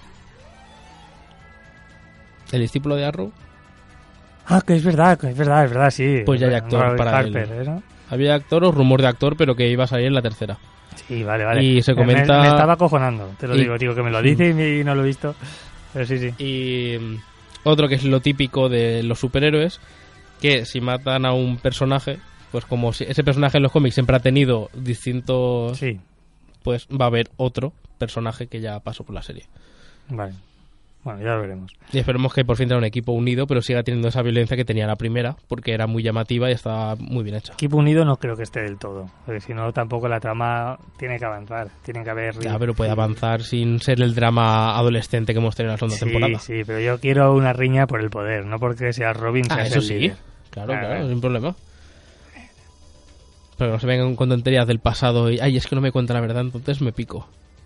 El discípulo de Arrow. Ah, que es verdad, sí. Pues ya hay actor Roy para Harper, él. ¿no? Había actor o rumor de actor, pero que iba a salir en la tercera. Sí, vale. Y se comenta... Me estaba acojonando, te lo Y- digo, que me lo dice y no lo he visto. Pero sí. Y otro que es lo típico de los superhéroes, que si matan a un personaje, pues como si ese personaje en los cómics siempre ha tenido distintos... Sí, Pues va a haber otro personaje que ya pasó por la serie. vale. Bueno, ya lo veremos. Y esperemos que por fin tenga un equipo unido, pero siga teniendo esa violencia que tenía la primera, porque era muy llamativa y estaba muy bien hecha. Equipo unido no creo que esté del todo, porque si no tampoco la trama tiene que avanzar, tiene que haber... Ya, pero puede avanzar sin ser el drama adolescente que hemos tenido en la segunda temporada. Sí, pero yo quiero una riña por el poder, no porque sea Robin. Ah, seas eso el sí. líder. Claro, sin problema. Pero no se vengan con tonterías del pasado y, ay, es que no me cuenta la verdad, entonces me pico.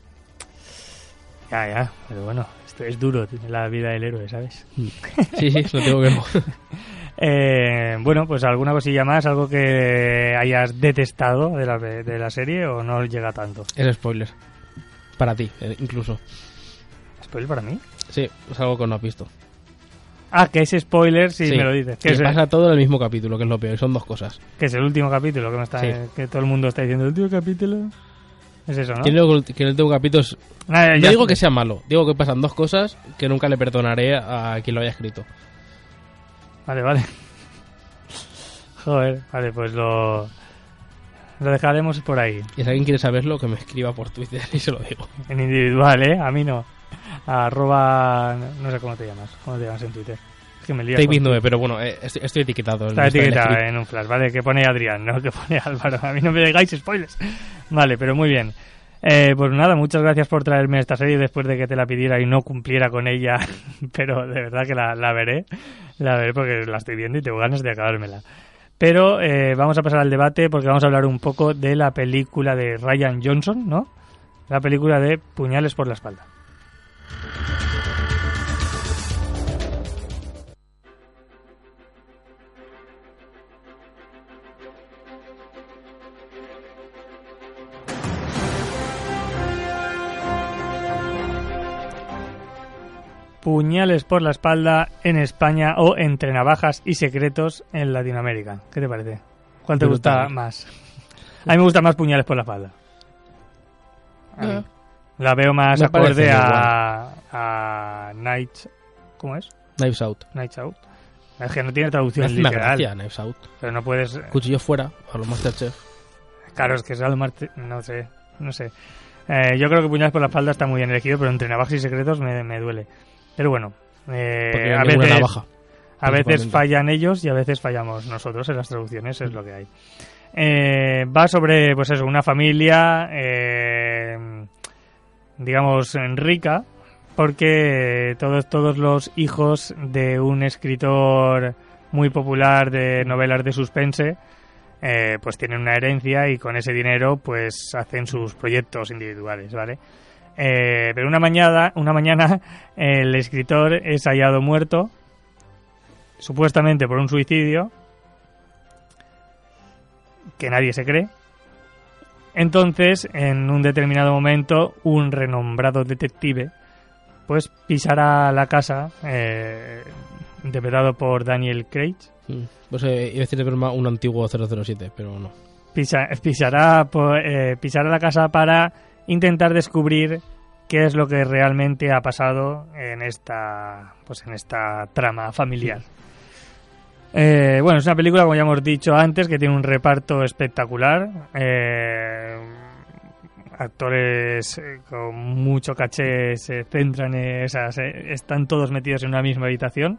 Ya, pero bueno, esto es duro, la vida del héroe, ¿sabes? Sí, no tengo que no. Bueno, pues alguna cosilla más, algo que hayas detestado de la serie o no llega tanto. Es spoiler. Para ti, incluso. ¿Spoiler para mí? Sí, es algo que no has visto. Ah, que es spoiler si me lo dices. Que pasa todo en el mismo capítulo, que es lo peor. Son dos cosas. Que es el último capítulo, que todo el mundo está diciendo, el último capítulo. Es eso, ¿no? Que el último capítulo es... Nah, No digo que sea malo, digo que pasan dos cosas que nunca le perdonaré a quien lo haya escrito. Vale. Joder, vale, pues lo dejaremos por ahí. Y si alguien quiere saberlo, que me escriba por Twitter y se lo digo. En individual, ¿eh? A mí no. Arroba... No sé cómo te llamas. ¿Cómo te llamas en Twitter? Es que me lías. David 9, pero bueno, estoy etiquetado. Está etiquetado en un flash, ¿vale? Que pone Adrián, no que pone Álvaro. A mí no me digáis spoilers. Vale, pero muy bien. Pues nada, muchas gracias por traerme esta serie después de que te la pidiera y no cumpliera con ella. Pero de verdad que la veré. La veré porque la estoy viendo y tengo ganas de acabármela. Pero vamos a pasar al debate porque vamos a hablar un poco de la película de Rian Johnson, ¿no? La película de Puñales por la espalda. Puñales por la espalda en España o Entre navajas y secretos en Latinoamérica. ¿Qué te parece? ¿Cuál te gusta más? A mí me gusta más Puñales por la espalda. A mí. La veo más Me acorde parece a Nights... ¿Cómo es? Knives Out. Nights Out. Es que no tiene traducción Es una literal. gracia, Knives Out. Pero no puedes... Cuchillo fuera, a lo Masterchef. Claro, es que es algo más... No sé. Yo creo que Puñales por la espalda está muy bien elegido, pero Entre navajas y secretos me duele. Pero bueno, Porque a no hay ninguna veces, navaja, a veces principalmente. fallan ellos y a veces fallamos nosotros en las traducciones, es lo que hay. Va sobre, pues eso, una familia, digamos, rica, porque todos los hijos de un escritor muy popular de novelas de suspense, pues tienen una herencia y con ese dinero pues hacen sus proyectos individuales, ¿vale? Pero una mañana el escritor es hallado muerto, supuestamente por un suicidio, que nadie se cree. Entonces, en un determinado momento, un renombrado detective pues pisará la casa, interpretado por Daniel Craig. Pues iba a decir de broma un antiguo 007, pero no. Pisará la casa para intentar descubrir qué es lo que realmente ha pasado en esta trama familiar. Bueno, es una película, como ya hemos dicho antes, que tiene un reparto espectacular. Actores con mucho caché se centran en esas, están todos metidos en una misma habitación.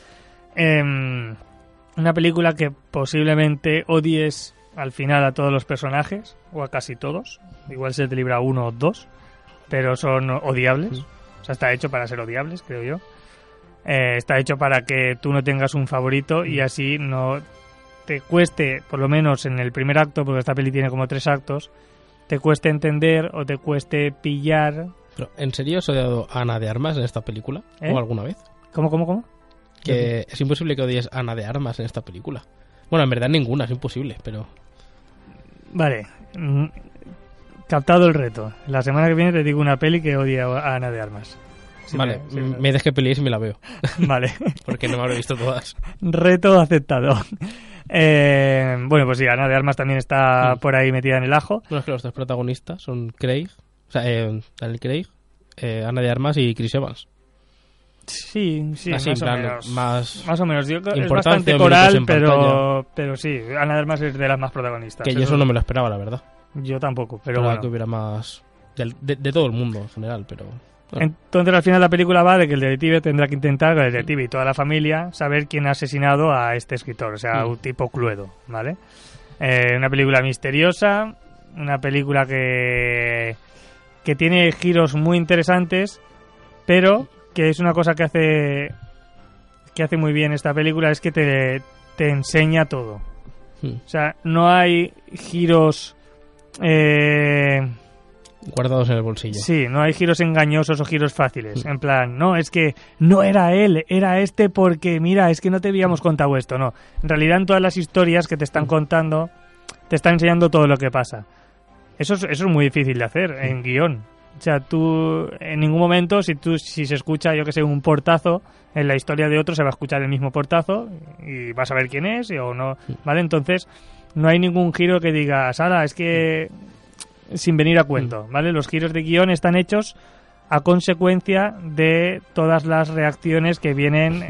Una película que posiblemente odies al final a todos los personajes, o a casi todos. Igual se te libra uno o dos, pero son odiables. O sea, está hecho para ser odiables, creo yo. está hecho para que tú no tengas un favorito y así no te cueste, por lo menos en el primer acto, porque esta peli tiene como 3 actos, te cueste entender o te cueste pillar. Pero, ¿en serio has odiado a Ana de Armas en esta película? ¿O alguna vez? ¿Cómo? Que es imposible que odies a Ana de Armas en esta película. Bueno, en verdad ninguna, es imposible, pero... Vale, captado el reto. La semana que viene te digo una peli que odia a Ana de Armas. Sí, vale, me des que pelees y me la veo. Vale. Porque no me habré visto todas. Reto aceptado. Bueno, pues sí, Ana de Armas también está por ahí metida en el ajo. Bueno, es que los 3 protagonistas son Craig, o sea, Daniel Craig, Ana de Armas y Chris Evans. Sí, así, más, plan, más o menos. Yo, es bastante importancia, coral, pero sí, Ana de Armas es de las más protagonistas. Que yo eso no me lo esperaba, la verdad. Yo tampoco, pero bueno. bueno. Que hubiera más... De todo el mundo en general, pero... Bueno. Entonces al final la película va de que el detective tendrá que intentar, el detective y toda la familia, saber quién ha asesinado a este escritor, o sea, un tipo Cluedo, ¿vale? Una película misteriosa, una película que tiene giros muy interesantes, pero que es una cosa que hace muy bien esta película, es que te enseña todo. O sea, no hay giros... guardados en el bolsillo. Sí, no hay giros engañosos o giros fáciles. En plan, no, es que no era él, era este porque, mira, es que no te habíamos contado esto, no. En realidad, en todas las historias que te están contando, te están enseñando todo lo que pasa. Eso es muy difícil de hacer en guión. O sea, tú, en ningún momento, si se escucha, yo que sé, un portazo, en la historia de otro se va a escuchar el mismo portazo y vas a ver quién es o no, ¿vale? Entonces, no hay ningún giro que diga, Sara, es que... sin venir a cuento, ¿vale? Los giros de guión están hechos a consecuencia de todas las reacciones que vienen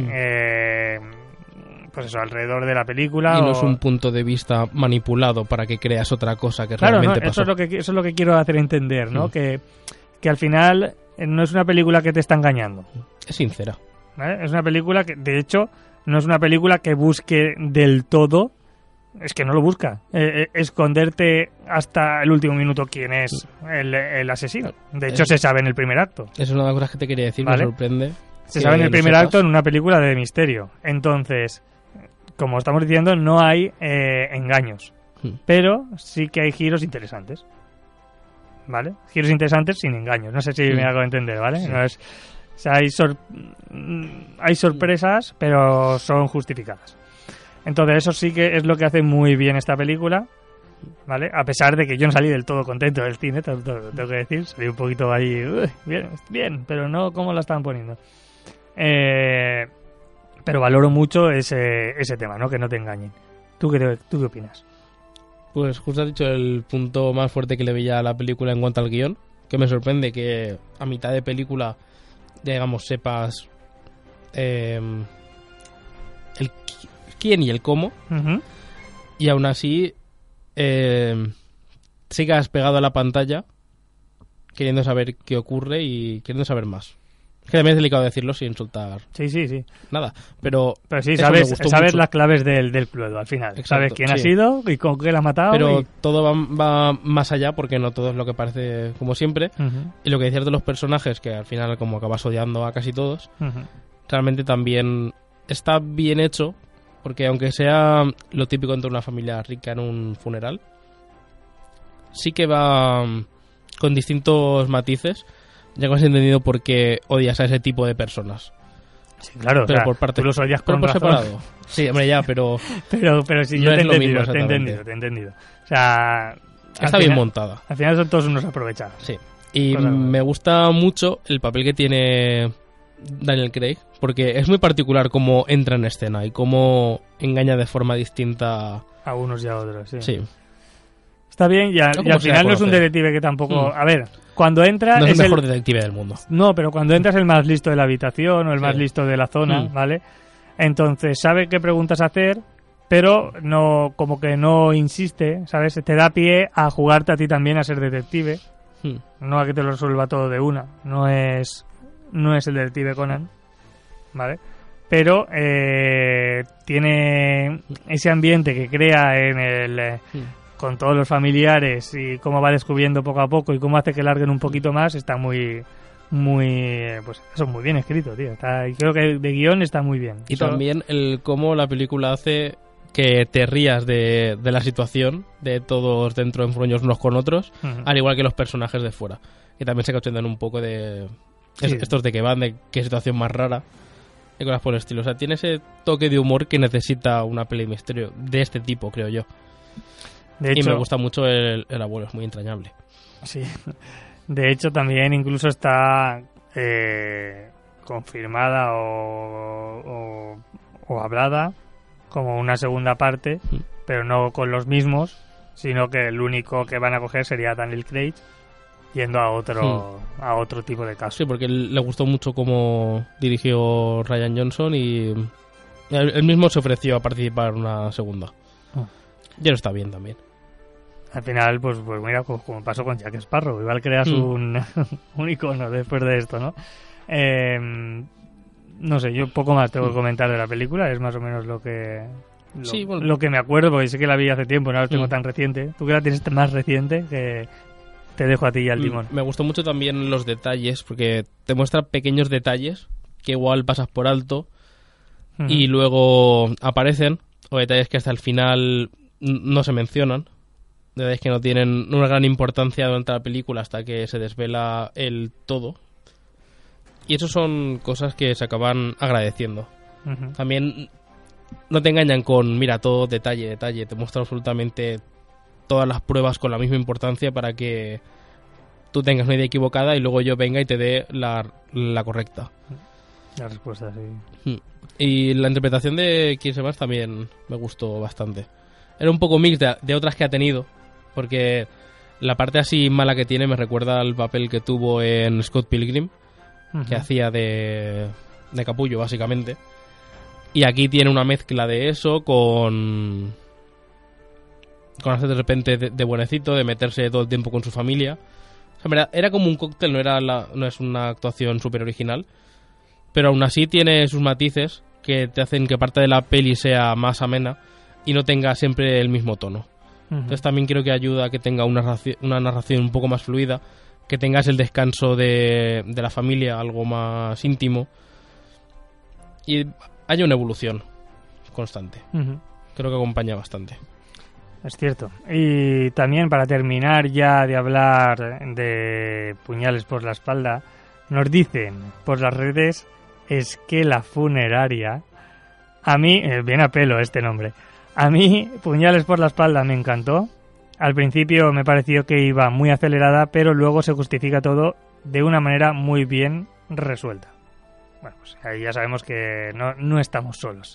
pues eso, alrededor de la película. Y no es un punto de vista manipulado para que creas otra cosa que claro, realmente pasó. Eso es lo que quiero hacer entender, ¿no? Que al final no es una película que te está engañando. Es sincera. ¿Vale? Es una película que, de hecho, no es una película que busque del todo. Es que no lo busca. Esconderte hasta el último minuto quién es el asesino. De hecho, se sabe en el primer acto. Es una de las cosas que te quería decir, ¿vale? Me sorprende. Se sabe en el primer acto en una película de misterio. Entonces, como estamos diciendo, no hay engaños. Pero sí que hay giros interesantes. ¿Vale? Giros interesantes sin engaños. No sé si me hago entender, ¿vale? Sí. No es, o sea, hay sorpresas, pero son justificadas. Entonces eso sí que es lo que hace muy bien esta película, ¿vale? A pesar de que yo no salí del todo contento del cine, tengo que decir, salí un poquito ahí, bien, pero no como la estaban poniendo. Pero valoro mucho ese tema, ¿no? Que no te engañen. ¿Tú qué opinas? Pues justo has dicho el punto más fuerte que le veía a la película en cuanto al guión, que me sorprende que a mitad de película, digamos, sepas el quién y el cómo, y aún así sigas pegado a la pantalla queriendo saber qué ocurre y queriendo saber más. Es que también es delicado decirlo sin insultar sí nada, pero sí, sabes las claves del Cluedo al final. Exacto, sabes quién ha sido y con qué la ha matado. Pero todo va más allá, porque no todo es lo que parece como siempre. Y lo que decías de los personajes, que al final como acabas odiando a casi todos, realmente también está bien hecho. Porque aunque sea lo típico entre una familia rica en un funeral, sí que va con distintos matices. Ya que has entendido por qué odias a ese tipo de personas. Sí, claro, pero o sea, por parte, tú los odias por separado. Sí, hombre, ya, pero... pero sí, yo te he entendido. O sea... Está bien montada. Al final son todos unos aprovechados. Sí. Y me gusta mucho el papel que tiene Daniel Craig, porque es muy particular cómo entra en escena y cómo engaña de forma distinta a unos y a otros. Sí. Está bien, y al final no es un detective que tampoco... A ver, cuando entra... No es el mejor detective del mundo. No, pero cuando entra es el más listo de la habitación o el más listo de la zona, ¿vale? Entonces sabe qué preguntas hacer, pero no, como que no insiste, ¿sabes? Te da pie a jugarte a ti también a ser detective, no a que te lo resuelva todo de una. No es el detective Conan, ¿vale? Pero tiene ese ambiente que crea en el... con todos los familiares y cómo va descubriendo poco a poco y cómo hace que larguen un poquito más, está muy pues eso, muy bien escrito, tío. Creo que de guión está muy bien. Y también el cómo la película hace que te rías de la situación, de todos dentro enfruños unos con otros, al igual que los personajes de fuera. Y también se cachondean un poco de estos de que van, de qué situación más rara, y cosas por el estilo. O sea, tiene ese toque de humor que necesita una peli de misterio de este tipo, creo yo. De hecho, y me gusta mucho el abuelo, es muy entrañable. Sí. De hecho, también incluso está confirmada o hablada como una segunda parte, pero no con los mismos, sino que el único que van a coger sería Daniel Craig, yendo a otro tipo de caso. Sí, porque le gustó mucho cómo dirigió Rian Johnson y él mismo se ofreció a participar en una segunda. Ya no está bien también. Al final, pues mira, como pasó con Jack Sparrow, igual creas un icono después de esto, ¿no? No sé, yo poco más tengo que comentar de la película, es más o menos lo que me acuerdo, porque sé que la vi hace tiempo, no la tengo tan reciente. Tú que la tienes más reciente, que te dejo a ti y al timón. Me gustó mucho también los detalles, porque te muestra pequeños detalles que igual pasas por alto y luego aparecen, o detalles que hasta el final no se mencionan, detalles que no tienen una gran importancia durante la película hasta que se desvela el todo. Y eso son cosas que se acaban agradeciendo. También no te engañan con, mira, todo detalle, te muestran absolutamente todas las pruebas con la misma importancia para que tú tengas una idea equivocada y luego yo venga y te dé la correcta. La respuesta, sí. Y la interpretación de Kirsten Dunst también me gustó bastante. Era un poco mix de otras que ha tenido, porque la parte así mala que tiene me recuerda al papel que tuvo en Scott Pilgrim, que hacía de capullo, básicamente. Y aquí tiene una mezcla de eso con hacer de repente de buenecito, de meterse todo el tiempo con su familia. O sea, era como un cóctel, no es una actuación súper original, pero aún así tiene sus matices que te hacen que parte de la peli sea más amena y no tenga siempre el mismo tono. Entonces también creo que ayuda a que tenga una narración un poco más fluida, que tengas el descanso de la familia, algo más íntimo, y haya una evolución constante. Creo que acompaña bastante. Es cierto. Y también, para terminar ya de hablar de Puñales por la espalda, nos dicen por las redes Esquela Funeraria. A mí, viene a pelo este nombre, a mí Puñales por la espalda me encantó. Al principio me pareció que iba muy acelerada, pero luego se justifica todo de una manera muy bien resuelta. Bueno, pues ahí ya sabemos que no estamos solos.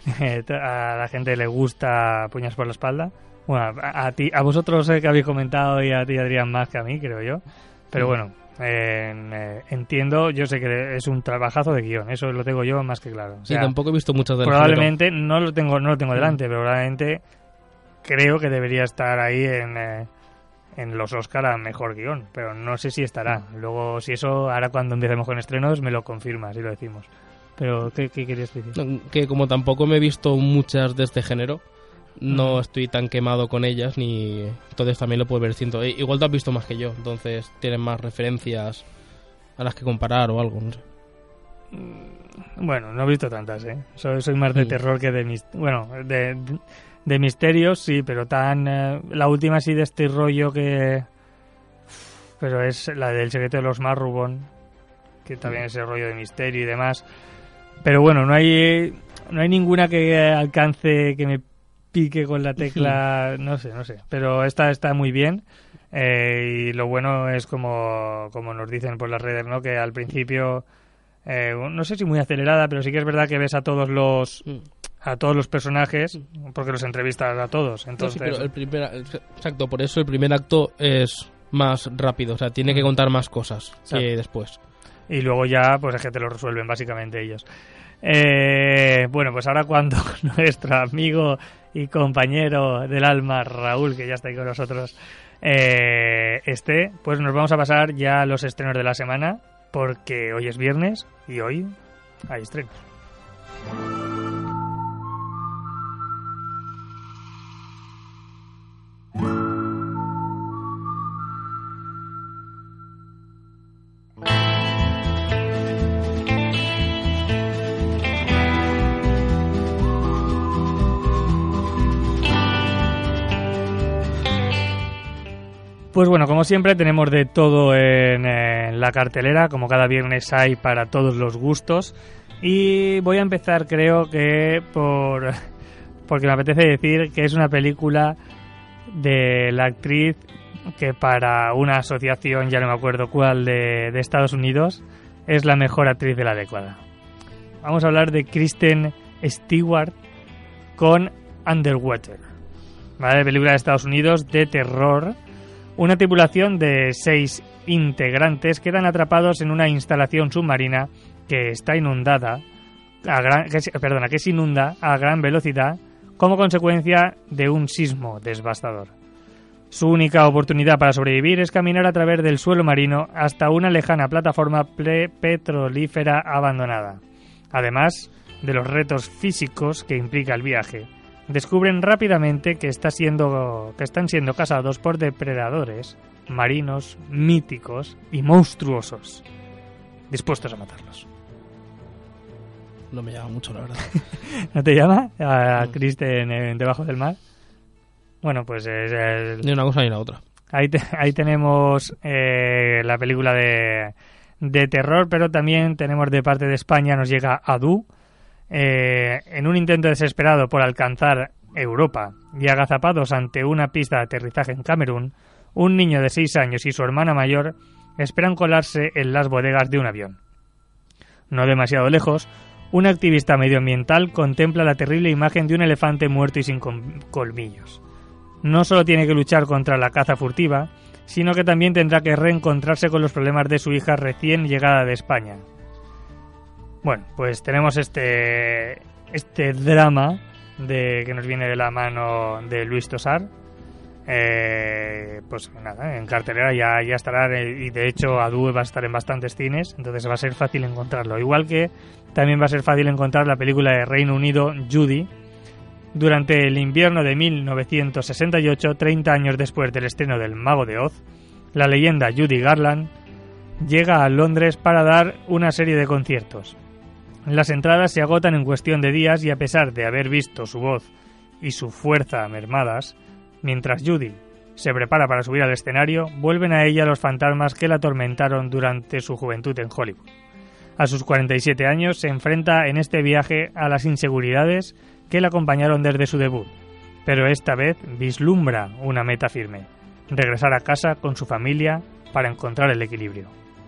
A la gente le gusta Puñales por la espalda. Bueno, a vosotros que habéis comentado, y a ti, Adrián, más que a mí, creo yo. Pero bueno, entiendo, yo sé que es un trabajazo de guión, eso lo tengo yo más que claro. O sea, tampoco he visto muchas del probablemente género. No lo tengo delante, pero probablemente creo que debería estar ahí en los Oscar a mejor guión, pero no sé si estará. Luego, si eso, ahora cuando empecemos con estrenos, me lo confirmas y lo decimos. Pero, ¿qué querías decir? Que como tampoco me he visto muchas de este género, no estoy tan quemado con ellas, ni entonces también lo puedo ver distinto. Igual tú has visto más que yo, entonces tienes más referencias a las que comparar o algo, no sé. Bueno, no he visto tantas, ¿eh? Soy más de terror que de bueno, de misterios, sí, pero la última sí de este rollo pero es la del secreto de los Marrubón, que también es el rollo de misterio y demás. Pero bueno, no hay ninguna que alcance, que me pique con la tecla, no sé, pero esta está muy bien. Y lo bueno es como nos dicen por las redes, ¿no? Que al principio no sé si muy acelerada, pero sí que es verdad que ves a todos los personajes, porque los entrevistas a todos. Entonces, no, sí, pero exacto, por eso el primer acto es más rápido, o sea, tiene que contar más cosas que después. Y luego ya, pues es que te lo resuelven básicamente ellos. Bueno, pues ahora cuando nuestro amigo y compañero del alma, Raúl, que ya está ahí con nosotros, pues nos vamos a pasar ya a los estrenos de la semana, porque hoy es viernes y hoy hay estrenos. Pues bueno, como siempre tenemos de todo en la cartelera, como cada viernes hay para todos los gustos. Y voy a empezar, creo que porque me apetece decir que es una película de la actriz que para una asociación, ya no me acuerdo cuál, de Estados Unidos, es la mejor actriz de la década. Vamos a hablar de Kristen Stewart con Underwater, ¿vale? Película de Estados Unidos de terror. Una tripulación de 6 integrantes quedan atrapados en una instalación submarina que está inundada, que se inunda a gran velocidad como consecuencia de un sismo devastador. Su única oportunidad para sobrevivir es caminar a través del suelo marino hasta una lejana plataforma petrolífera abandonada. Además de los retos físicos que implica el viaje, descubren rápidamente que están siendo cazados por depredadores marinos míticos y monstruosos, dispuestos a matarlos. No me llama mucho, la verdad. ¿No te llama a Kristen debajo del mar? Bueno, pues ni una cosa ni la otra. Ahí tenemos la película de terror, pero también tenemos de parte de España, nos llega Adu. En un intento desesperado por alcanzar Europa y agazapados ante una pista de aterrizaje en Camerún, un niño de 6 años y su hermana mayor esperan colarse en las bodegas de un avión. No demasiado lejos, un activista medioambiental contempla la terrible imagen de un elefante muerto y sin colmillos. No solo tiene que luchar contra la caza furtiva, sino que también tendrá que reencontrarse con los problemas de su hija recién llegada de España. Bueno, pues tenemos este drama que nos viene de la mano de Luis Tosar. Pues nada, en cartelera ya estará, y de hecho Adu va a estar en bastantes cines, entonces va a ser fácil encontrarlo. Igual que también va a ser fácil encontrar la película de Reino Unido, Judy. Durante el invierno de 1968, 30 años después del estreno del Mago de Oz, la leyenda Judy Garland llega a Londres para dar una serie de conciertos. Las entradas se agotan en cuestión de días y a pesar de haber visto su voz y su fuerza mermadas, mientras Judy se prepara para subir al escenario, vuelven a ella los fantasmas que la atormentaron durante su juventud en Hollywood. A sus 47 años se enfrenta en este viaje a las inseguridades que la acompañaron desde su debut, pero esta vez vislumbra una meta firme: regresar a casa con su familia para encontrar el equilibrio.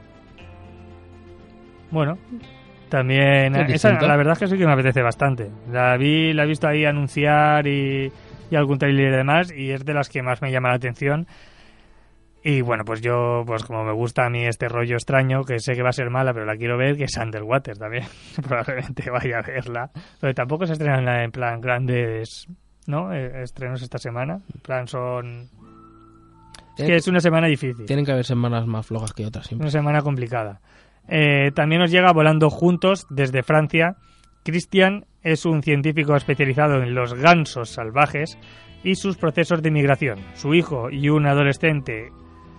Bueno, también la verdad es que sí que me apetece bastante. La he visto ahí anunciar y algún trailer y demás, y es de las que más me llama la atención. Y bueno, pues yo, pues como me gusta a mí este rollo extraño, que sé que va a ser mala, pero la quiero ver, que es Underwater también. Probablemente vaya a verla. Pero tampoco se estrenan en plan grandes, ¿no? Estrenos esta semana. En plan son... Es que es una semana difícil. Tienen que haber semanas más flojas que otras siempre. Una semana complicada. También nos llega Volando Juntos desde Francia. Christian es un científico especializado en los gansos salvajes y sus procesos de migración. Su hijo y un adolescente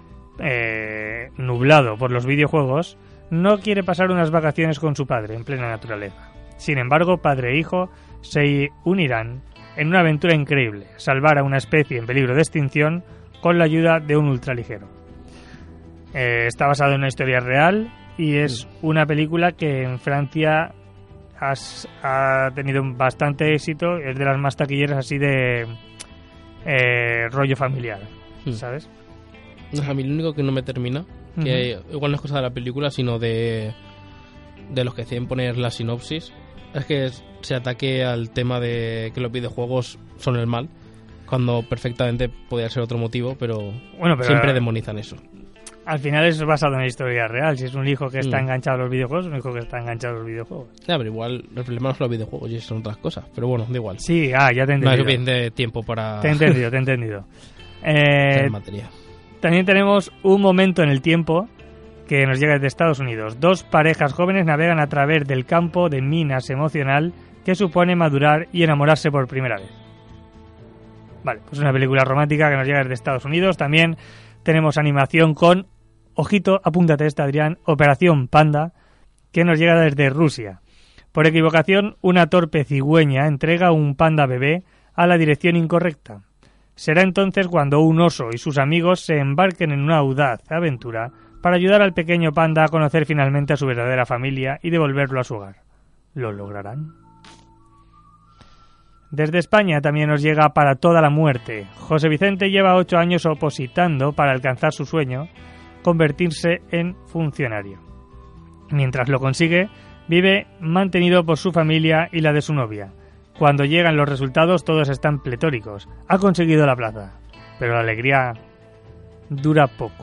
nublado por los videojuegos no quiere pasar unas vacaciones con su padre en plena naturaleza. Sin embargo, padre e hijo se unirán en una aventura increíble: salvar a una especie en peligro de extinción con la ayuda de un ultraligero. Está basado en una historia real y es una película que en Francia ha tenido bastante éxito. Es de las más taquilleras así de rollo familiar, ¿sabes? No, a mí lo único que no me termina, que igual no es cosa de la película, sino de los que deciden poner la sinopsis, es que se ataque al tema de que los videojuegos son el mal, cuando perfectamente podría ser otro motivo, pero siempre demonizan eso. Al final es basado en la historia real. Si es un hijo que está enganchado a los videojuegos, un hijo que está enganchado a los videojuegos. Ya, pero igual el problema no son los videojuegos y son otras cosas. Pero bueno, da igual. Sí, ya te he entendido. No hay suficiente tiempo para... Te he entendido. Materia. También tenemos Un momento en el tiempo, que nos llega desde Estados Unidos. 2 parejas jóvenes navegan a través del campo de minas emocional que supone madurar y enamorarse por primera vez. Vale, pues una película romántica que nos llega desde Estados Unidos. También tenemos animación con... Ojito, apúntate esta, Adrián, Operación Panda, que nos llega desde Rusia. Por equivocación, una torpe cigüeña entrega un panda bebé a la dirección incorrecta. Será entonces cuando un oso y sus amigos se embarquen en una audaz aventura para ayudar al pequeño panda a conocer finalmente a su verdadera familia y devolverlo a su hogar. ¿Lo lograrán? Desde España también nos llega Para toda la muerte. José Vicente lleva 8 años opositando para alcanzar su sueño, convertirse en funcionario. Mientras lo consigue, vive mantenido por su familia y la de su novia. Cuando llegan los resultados todos están pletóricos. Ha conseguido la plaza, pero la alegría dura poco.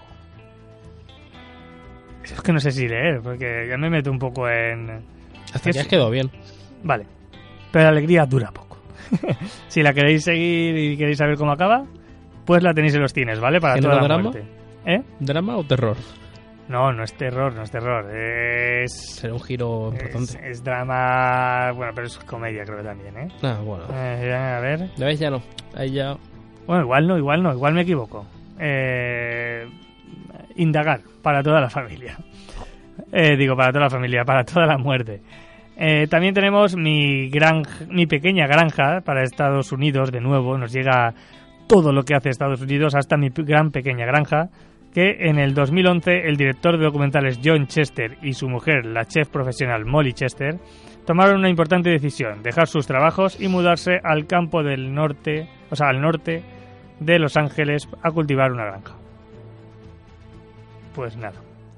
Es que no sé si leer, porque ya me meto un poco en... Hasta que has quedado bien. Vale, pero la alegría dura poco. Si la queréis seguir y queréis saber cómo acaba, pues la tenéis en los cines, ¿vale? Para toda la muerte. ¿Drama o terror? No, no es terror, no es terror. Será un giro importante. Es drama... Bueno, pero es comedia, creo que también, ¿eh? Ah, bueno. A ver... ¿Ya ves? Ya no. Ahí ya... Bueno, igual me equivoco. Indagar para toda la familia. Para toda la familia, para toda la muerte. También tenemos mi pequeña granja para Estados Unidos. De nuevo, nos llega todo lo que hace Estados Unidos, hasta mi gran pequeña granja, que en el 2011 el director de documentales John Chester y su mujer, la chef profesional Molly Chester, tomaron una importante decisión: dejar sus trabajos y mudarse al campo del norte, al norte de Los Ángeles, a cultivar una granja. Pues nada,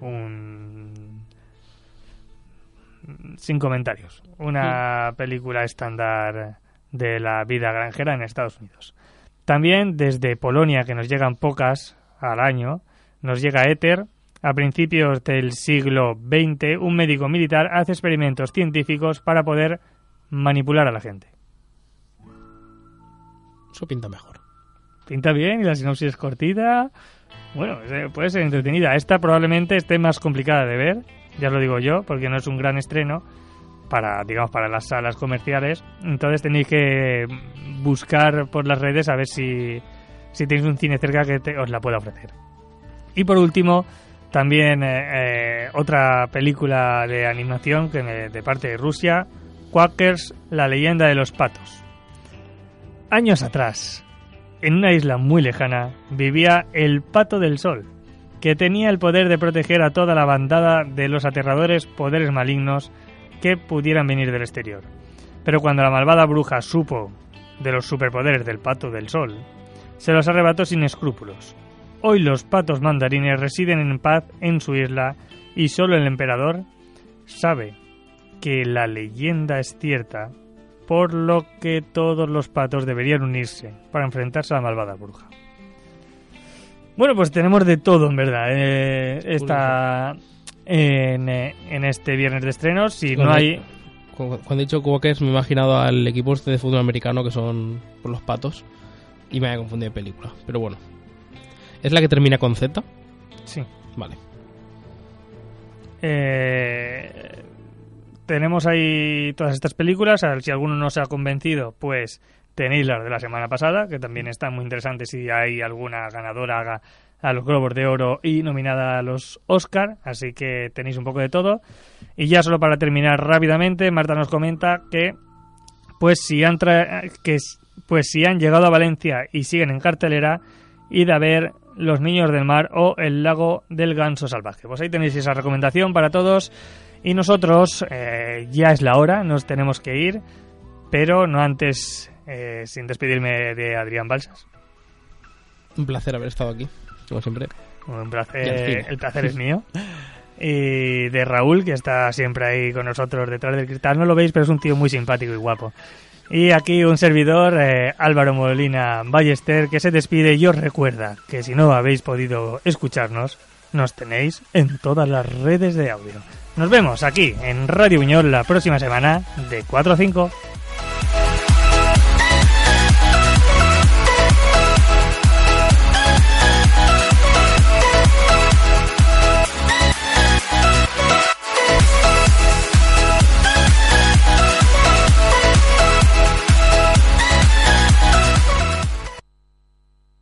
sin comentarios. Una película estándar de la vida granjera en Estados Unidos. También desde Polonia, que nos llegan pocas al año, nos llega Éter. A principios del siglo XX, un médico militar hace experimentos científicos para poder manipular a la gente. Eso pinta mejor. Pinta bien y la sinopsis es cortita. Bueno, puede ser entretenida. Esta probablemente esté más complicada de ver, ya os lo digo yo, porque no es un gran estreno para las salas comerciales. Entonces tenéis que buscar por las redes a ver si tenéis un cine cerca que os la pueda ofrecer. Y por último, también otra película de animación de parte de Rusia, Quackers, la leyenda de los patos. Años atrás, en una isla muy lejana, vivía el Pato del Sol, que tenía el poder de proteger a toda la bandada de los aterradores poderes malignos que pudieran venir del exterior. Pero cuando la malvada bruja supo de los superpoderes del Pato del Sol, se los arrebató sin escrúpulos. Hoy los patos mandarines residen en paz en su isla y solo el emperador sabe que la leyenda es cierta, por lo que todos los patos deberían unirse para enfrentarse a la malvada bruja. Bueno, pues tenemos de todo, en verdad. En este viernes de estrenos. Si no hay... Cuando he dicho Quackers me he imaginado al equipo de fútbol americano que son por los patos y me había confundido de película. Pero bueno. ¿Es la que termina con Z? Sí. Vale. Tenemos ahí todas estas películas. A ver, si alguno no se ha convencido, pues tenéis las de la semana pasada, que también están muy interesantes si hay alguna ganadora a los Globos de Oro y nominada a los Oscar, así que tenéis un poco de todo. Y ya solo para terminar rápidamente, Marta nos comenta que si han llegado a Valencia y siguen en cartelera, id a ver Los Niños del Mar o El Lago del Ganso Salvaje. Pues ahí tenéis esa recomendación para todos. Y nosotros, ya es la hora, nos tenemos que ir, pero no antes, sin despedirme de Adrián Balsas. Un placer haber estado aquí, como siempre. Un placer, el placer es mío. Y de Raúl, que está siempre ahí con nosotros detrás del cristal. No lo veis, pero es un tío muy simpático y guapo. Y aquí un servidor, Álvaro Molina Ballester, que se despide y os recuerda que si no habéis podido escucharnos, nos tenéis en todas las redes de audio. Nos vemos aquí en Radio Buñol la próxima semana de 4 a 5.